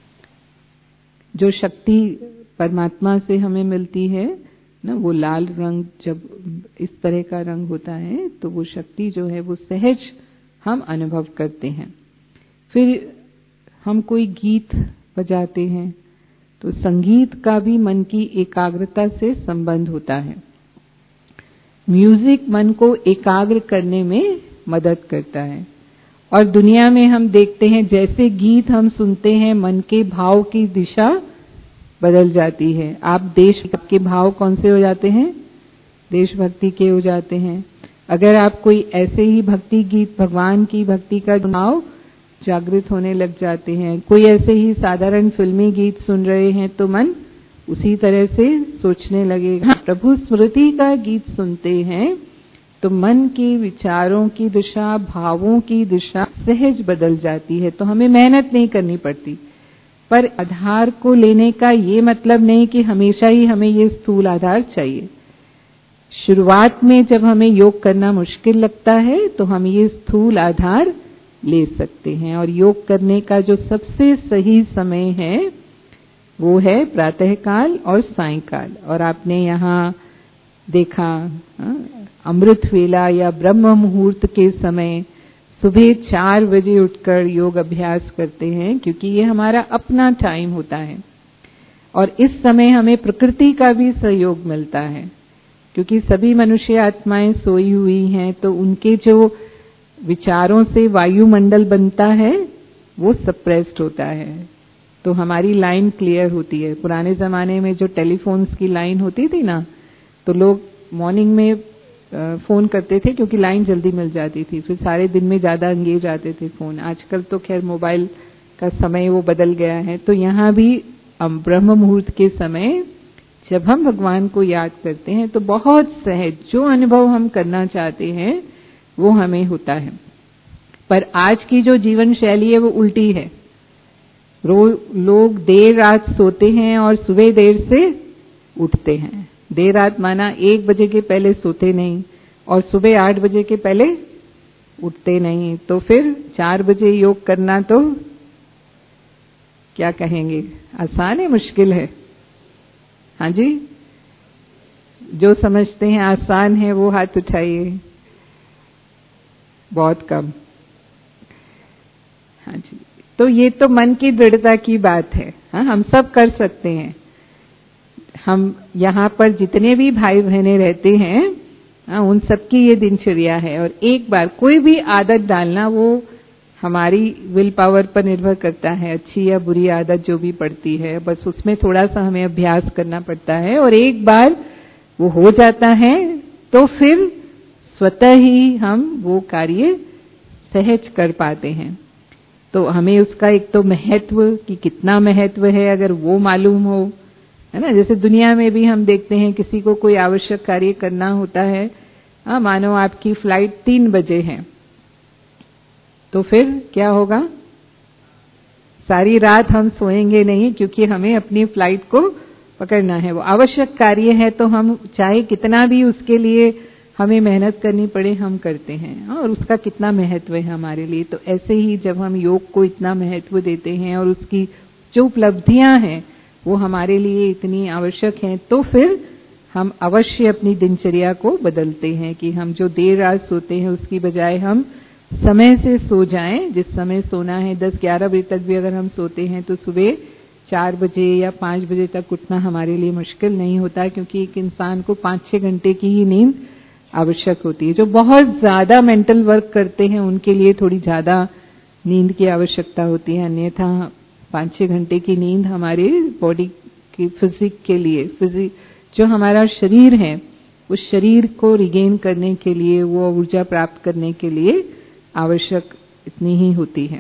जो शक्ति परमात्मा से हमें मिलती है ना, वो लाल रंग जब इस तरह का रंग होता है तो वो शक्ति जो है वो सहज हम अनुभव करते हैं। फिर हम कोई गीत बजाते हैं तो संगीत का भी मन की एकाग्रता से संबंध होता है। म्यूजिक मन को एकाग्र करने में मदद करता है। और दुनिया में हम देखते हैं जैसे गीत हम सुनते हैं मन के भाव की दिशा बदल जाती है। आप देश के भाव कौन से हो जाते हैं? देशभक्ति के हो जाते हैं। अगर आप कोई ऐसे ही भक्ति गीत, भगवान की भक्ति का भाव जागृत होने लग जाते हैं। कोई ऐसे ही साधारण फिल्मी गीत सुन रहे हैं तो मन उसी तरह से सोचने लगेगा। प्रभु स्मृति का गीत सुनते हैं तो मन के विचारों की दिशा, भावों की दिशा सहज बदल जाती है। तो हमें मेहनत नहीं करनी पड़ती। पर आधार को लेने का ये मतलब नहीं कि हमेशा ही हमें ये स्थूल आधार चाहिए। शुरुआत में जब हमें योग करना मुश्किल लगता है तो हम ये स्थूल आधार ले सकते हैं। और योग करने का जो सबसे सही समय है वो है प्रातःकाल और सायंकाल। और आपने यहाँ देखा अमृत वेला या ब्रह्म मुहूर्त के समय सुबह चार बजे उठकर योग अभ्यास करते हैं, क्योंकि ये हमारा अपना टाइम होता है। और इस समय हमें प्रकृति का भी सहयोग मिलता है, क्योंकि सभी मनुष्य आत्माएं सोई हुई हैं, तो उनके जो विचारों से वायुमंडल बनता है वो सप्रेस्ड होता है, तो हमारी लाइन क्लियर होती है। पुराने जमाने में जो टेलीफोन्स की लाइन होती थी ना, तो लोग मॉर्निंग में फोन करते थे क्योंकि लाइन जल्दी मिल जाती थी, फिर सारे दिन में ज्यादा एंगेज आते थे फोन। आजकल तो खैर मोबाइल का समय वो बदल गया है। तो यहाँ भी ब्रह्म मुहूर्त के समय जब हम भगवान को याद करते हैं तो बहुत सहज जो अनुभव हम करना चाहते हैं वो हमें होता है। पर आज की जो जीवन शैली है वो उल्टी है। रोज लोग देर रात सोते हैं और सुबह देर से उठते हैं। देर रात माना एक बजे के पहले सोते नहीं और सुबह आठ बजे के पहले उठते नहीं। तो फिर चार बजे योग करना तो क्या कहेंगे, आसान है मुश्किल है? हाँ जी, जो समझते हैं आसान है वो हाथ उठाइए। बहुत कम। हाँ जी, तो ये तो मन की दृढ़ता की बात है। हाँ, हम सब कर सकते हैं। हम यहाँ पर जितने भी भाई बहनें रहते हैं, हाँ, उन सबकी ये दिनचर्या है। और एक बार कोई भी आदत डालना वो हमारी विल पावर पर निर्भर करता है, अच्छी या बुरी आदत जो भी पड़ती है, बस उसमें थोड़ा सा हमें अभ्यास करना पड़ता है। और एक बार वो हो जाता है तो फिर स्वतः ही हम वो कार्य सहज कर पाते हैं। तो हमें उसका एक तो महत्व कि कितना महत्व है अगर वो मालूम हो, है ना। जैसे दुनिया में भी हम देखते हैं किसी को कोई आवश्यक कार्य करना होता है, हाँ, मानो आपकी फ्लाइट तीन बजे है, तो फिर क्या होगा? सारी रात हम सोएंगे नहीं, क्योंकि हमें अपनी फ्लाइट को पकड़ना है। वो आवश्यक कार्य है तो हम चाहे कितना भी उसके लिए हमें मेहनत करनी पड़े हम करते हैं, और उसका कितना महत्व है हमारे लिए। तो ऐसे ही जब हम योग को इतना महत्व देते हैं और उसकी जो उपलब्धियां हैं वो हमारे लिए इतनी आवश्यक हैं, तो फिर हम अवश्य अपनी दिनचर्या को बदलते हैं कि हम जो देर रात सोते हैं उसकी बजाय हम समय से सो जाएं। जिस समय सोना है दस ग्यारह बजे तक भी अगर हम सोते हैं तो सुबह चार बजे या पांच बजे तक उठना हमारे लिए मुश्किल नहीं होता, क्योंकि एक इंसान को पांच छह घंटे की ही नींद आवश्यक होती है। जो बहुत ज्यादा मेंटल वर्क करते हैं उनके लिए थोड़ी ज्यादा नींद की आवश्यकता होती है, अन्यथा पांच छह घंटे की नींद हमारे बॉडी की फिजिक के लिए, फिजिक जो हमारा शरीर है उस शरीर को रिगेन करने के लिए, वो ऊर्जा प्राप्त करने के लिए आवश्यक इतनी ही होती है।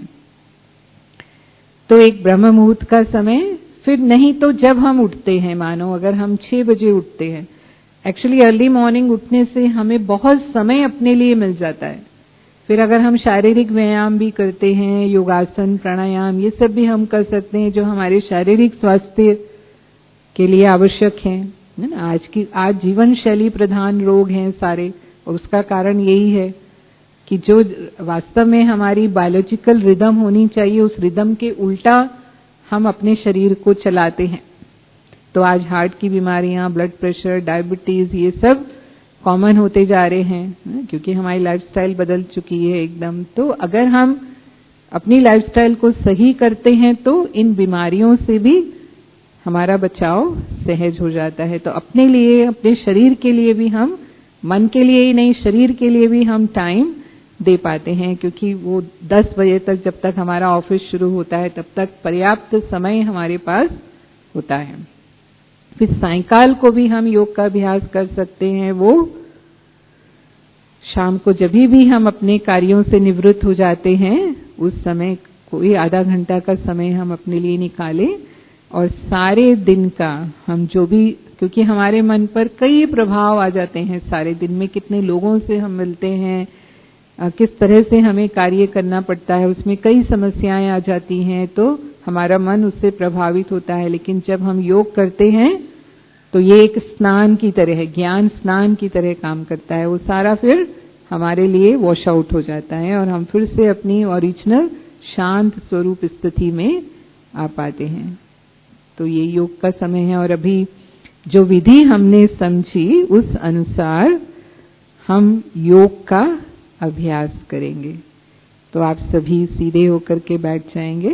तो एक ब्रह्म मुहूर्त का समय, फिर नहीं तो जब हम उठते हैं, मानो अगर हम छह बजे उठते हैं, एक्चुअली अर्ली मॉर्निंग उठने से हमें बहुत समय अपने लिए मिल जाता है। फिर अगर हम शारीरिक व्यायाम भी करते हैं, योगासन, प्राणायाम, ये सब भी हम कर सकते हैं जो हमारे शारीरिक स्वास्थ्य के लिए आवश्यक है ना। आज की आज जीवन शैली प्रधान रोग हैं सारे, और उसका कारण यही है कि जो वास्तव में हमारी बायोलॉजिकल रिदम होनी चाहिए उस रिदम के उल्टा हम अपने शरीर को चलाते हैं। तो आज हार्ट की बीमारियां, ब्लड प्रेशर, डायबिटीज, ये सब कॉमन होते जा रहे हैं, क्योंकि हमारी लाइफस्टाइल बदल चुकी है एकदम। तो अगर हम अपनी लाइफस्टाइल को सही करते हैं तो इन बीमारियों से भी हमारा बचाव सहज हो जाता है। तो अपने लिए, अपने शरीर के लिए भी हम, मन के लिए ही नहीं शरीर के लिए भी हम टाइम दे पाते हैं, क्योंकि वो दस बजे तक जब तक हमारा ऑफिस शुरू होता है तब तक पर्याप्त समय हमारे पास होता है। फिर सायंकाल को भी हम योग का अभ्यास कर सकते हैं। वो शाम को जब भी हम अपने कार्यों से निवृत्त हो जाते हैं, उस समय कोई आधा घंटा का समय हम अपने लिए निकालें और सारे दिन का हम जो भी, क्योंकि हमारे मन पर कई प्रभाव आ जाते हैं सारे दिन में, कितने लोगों से हम मिलते हैं, किस तरह से हमें कार्य करना पड़ता है, उसमें कई समस्याएं आ जाती हैं, तो हमारा मन उससे प्रभावित होता है। लेकिन जब हम योग करते हैं तो ये एक स्नान की तरह है, ज्ञान स्नान की तरह काम करता है। वो सारा फिर हमारे लिए वॉश आउट हो जाता है और हम फिर से अपनी ओरिजिनल शांत स्वरूप स्थिति में आ पाते हैं। तो ये योग का समय है और अभी जो विधि हमने समझी उस अनुसार हम योग का अभ्यास करेंगे। तो आप सभी सीधे होकर के बैठ जाएंगे।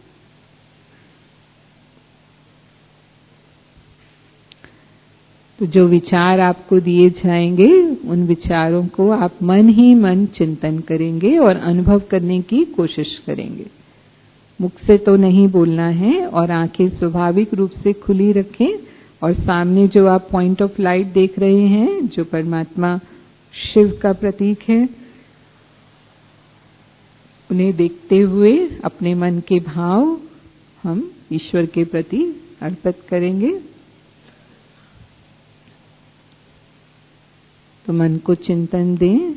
तो जो विचार आपको दिए जाएंगे उन विचारों को आप मन ही मन चिंतन करेंगे और अनुभव करने की कोशिश करेंगे। मुख से तो नहीं बोलना है और आंखें स्वाभाविक रूप से खुली रखें और सामने जो आप पॉइंट ऑफ लाइट देख रहे हैं, जो परमात्मा शिव का प्रतीक है, उन्हें देखते हुए अपने मन के भाव हम ईश्वर के प्रति अर्पित करेंगे। तो मन को चिंतन दें।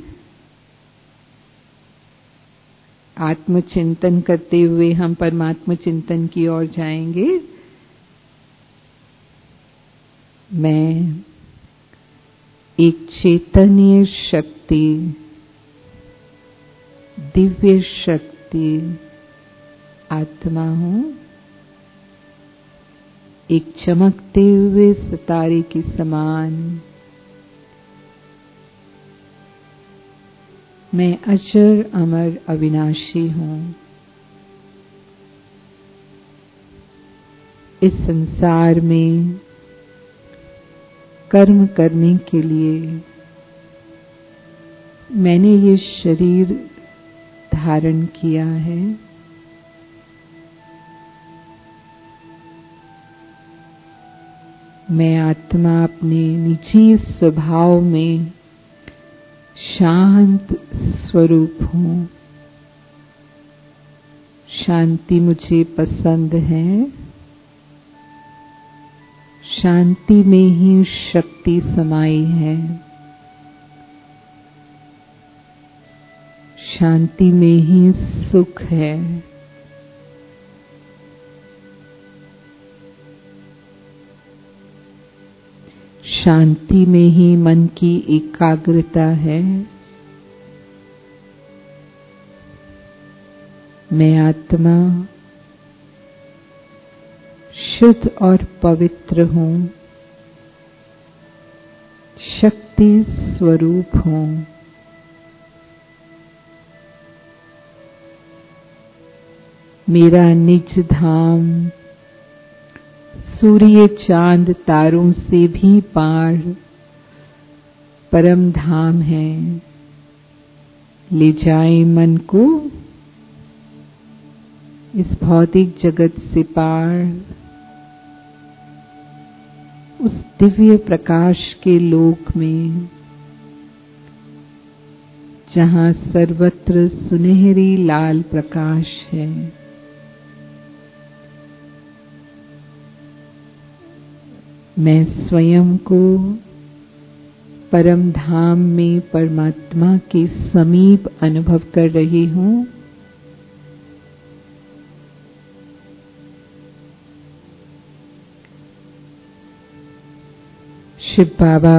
आत्मचिंतन करते हुए हम परमात्मा चिंतन की ओर जाएंगे। मैं एक चैतन्य शक्ति, दिव्य शक्ति आत्मा हूं, एक चमकते हुए सितारे के समान। मैं अजर अमर अविनाशी हूं। इस संसार में कर्म करने के लिए मैंने ये शरीर धारण किया है। मैं आत्मा अपने निजी स्वभाव में शांत स्वरूप हूं। शांति मुझे पसंद है। शांति में ही शक्ति समाई है। शांति में ही सुख है। शांति में ही मन की एकाग्रता है। मैं आत्मा शुद्ध और पवित्र हूं। शक्ति स्वरूप हूं। मेरा निज धाम सूर्य चांद तारों से भी पार परम धाम है। ले जाए मन को इस भौतिक जगत से पार, उस दिव्य प्रकाश के लोक में जहां सर्वत्र सुनहरी लाल प्रकाश है। मैं स्वयं को परम धाम में परमात्मा के समीप अनुभव कर रही हूं। शिव बाबा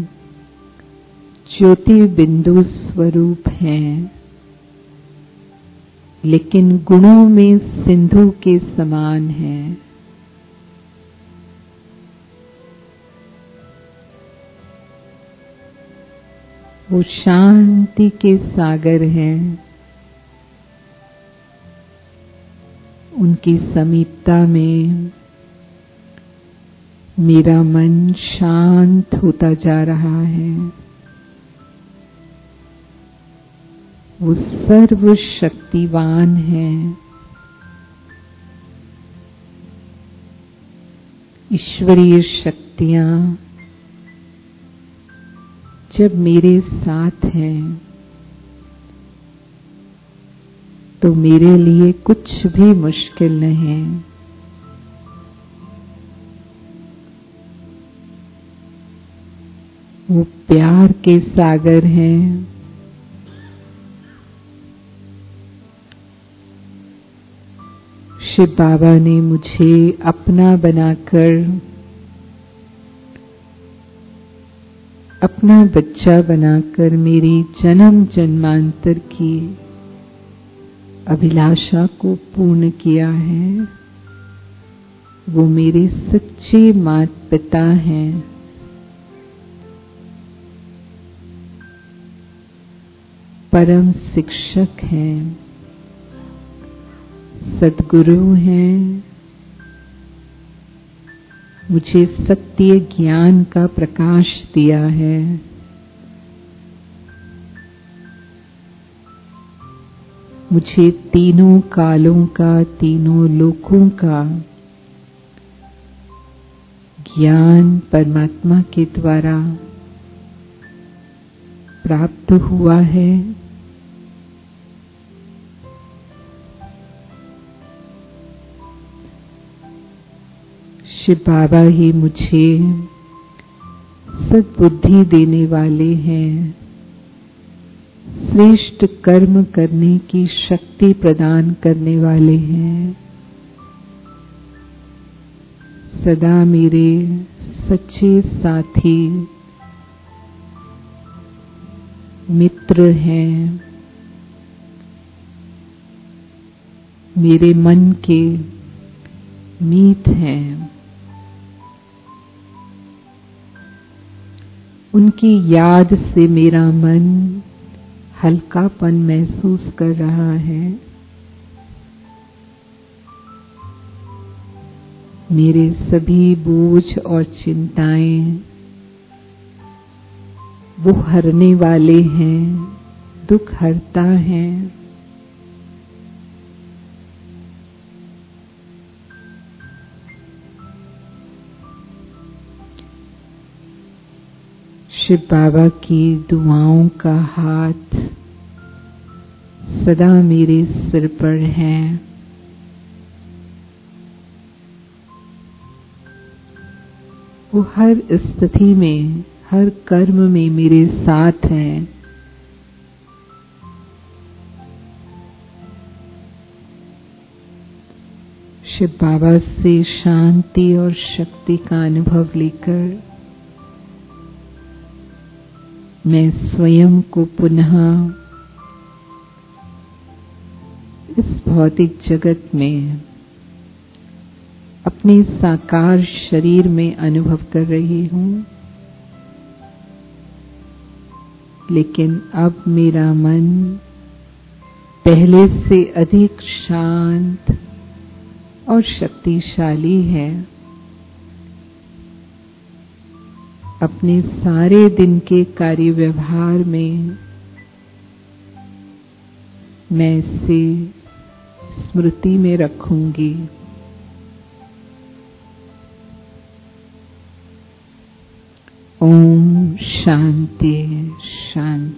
ज्योति बिंदु स्वरूप हैं, लेकिन गुणों में सिंधु के समान हैं। वो शांति के सागर हैं। उनकी समीपता में मेरा मन शांत होता जा रहा है। वो सर्वशक्तिवान है। ईश्वरीय शक्तियां जब मेरे साथ हैं तो मेरे लिए कुछ भी मुश्किल नहीं। वो प्यार के सागर हैं। शिव बाबा ने मुझे अपना बनाकर अपना बच्चा बनाकर मेरी जन्म जन्मांतर की अभिलाषा को पूर्ण किया है। वो मेरे सच्चे माता पिता हैं। परम शिक्षक हैं, सद्गुरु हैं। मुझे सत्य ज्ञान का प्रकाश दिया है। मुझे तीनों कालों का, तीनों लोकों का ज्ञान परमात्मा के द्वारा प्राप्त हुआ है। शिव बाबा ही मुझे सद्बुद्धि देने वाले हैं, श्रेष्ठ कर्म करने की शक्ति प्रदान करने वाले हैं। सदा मेरे सच्चे साथी मित्र हैं। मेरे मन के मीत हैं। उनकी याद से मेरा मन हल्कापन महसूस कर रहा है। मेरे सभी बोझ और चिंताएं वो हरने वाले हैं, दुख हरता है। शिव बाबा की दुआओं का हाथ सदा मेरे सिर पर है। वो हर स्थिति में, हर कर्म में मेरे साथ हैं। शिव बाबा से शांति और शक्ति का अनुभव लेकर मैं स्वयं को पुनः इस भौतिक जगत में अपने साकार शरीर में अनुभव कर रही हूँ। लेकिन अब मेरा मन पहले से अधिक शांत और शक्तिशाली है। अपने सारे दिन के कार्य व्यवहार में मैं इसे स्मृति में रखूंगी। ओम शांति शांति।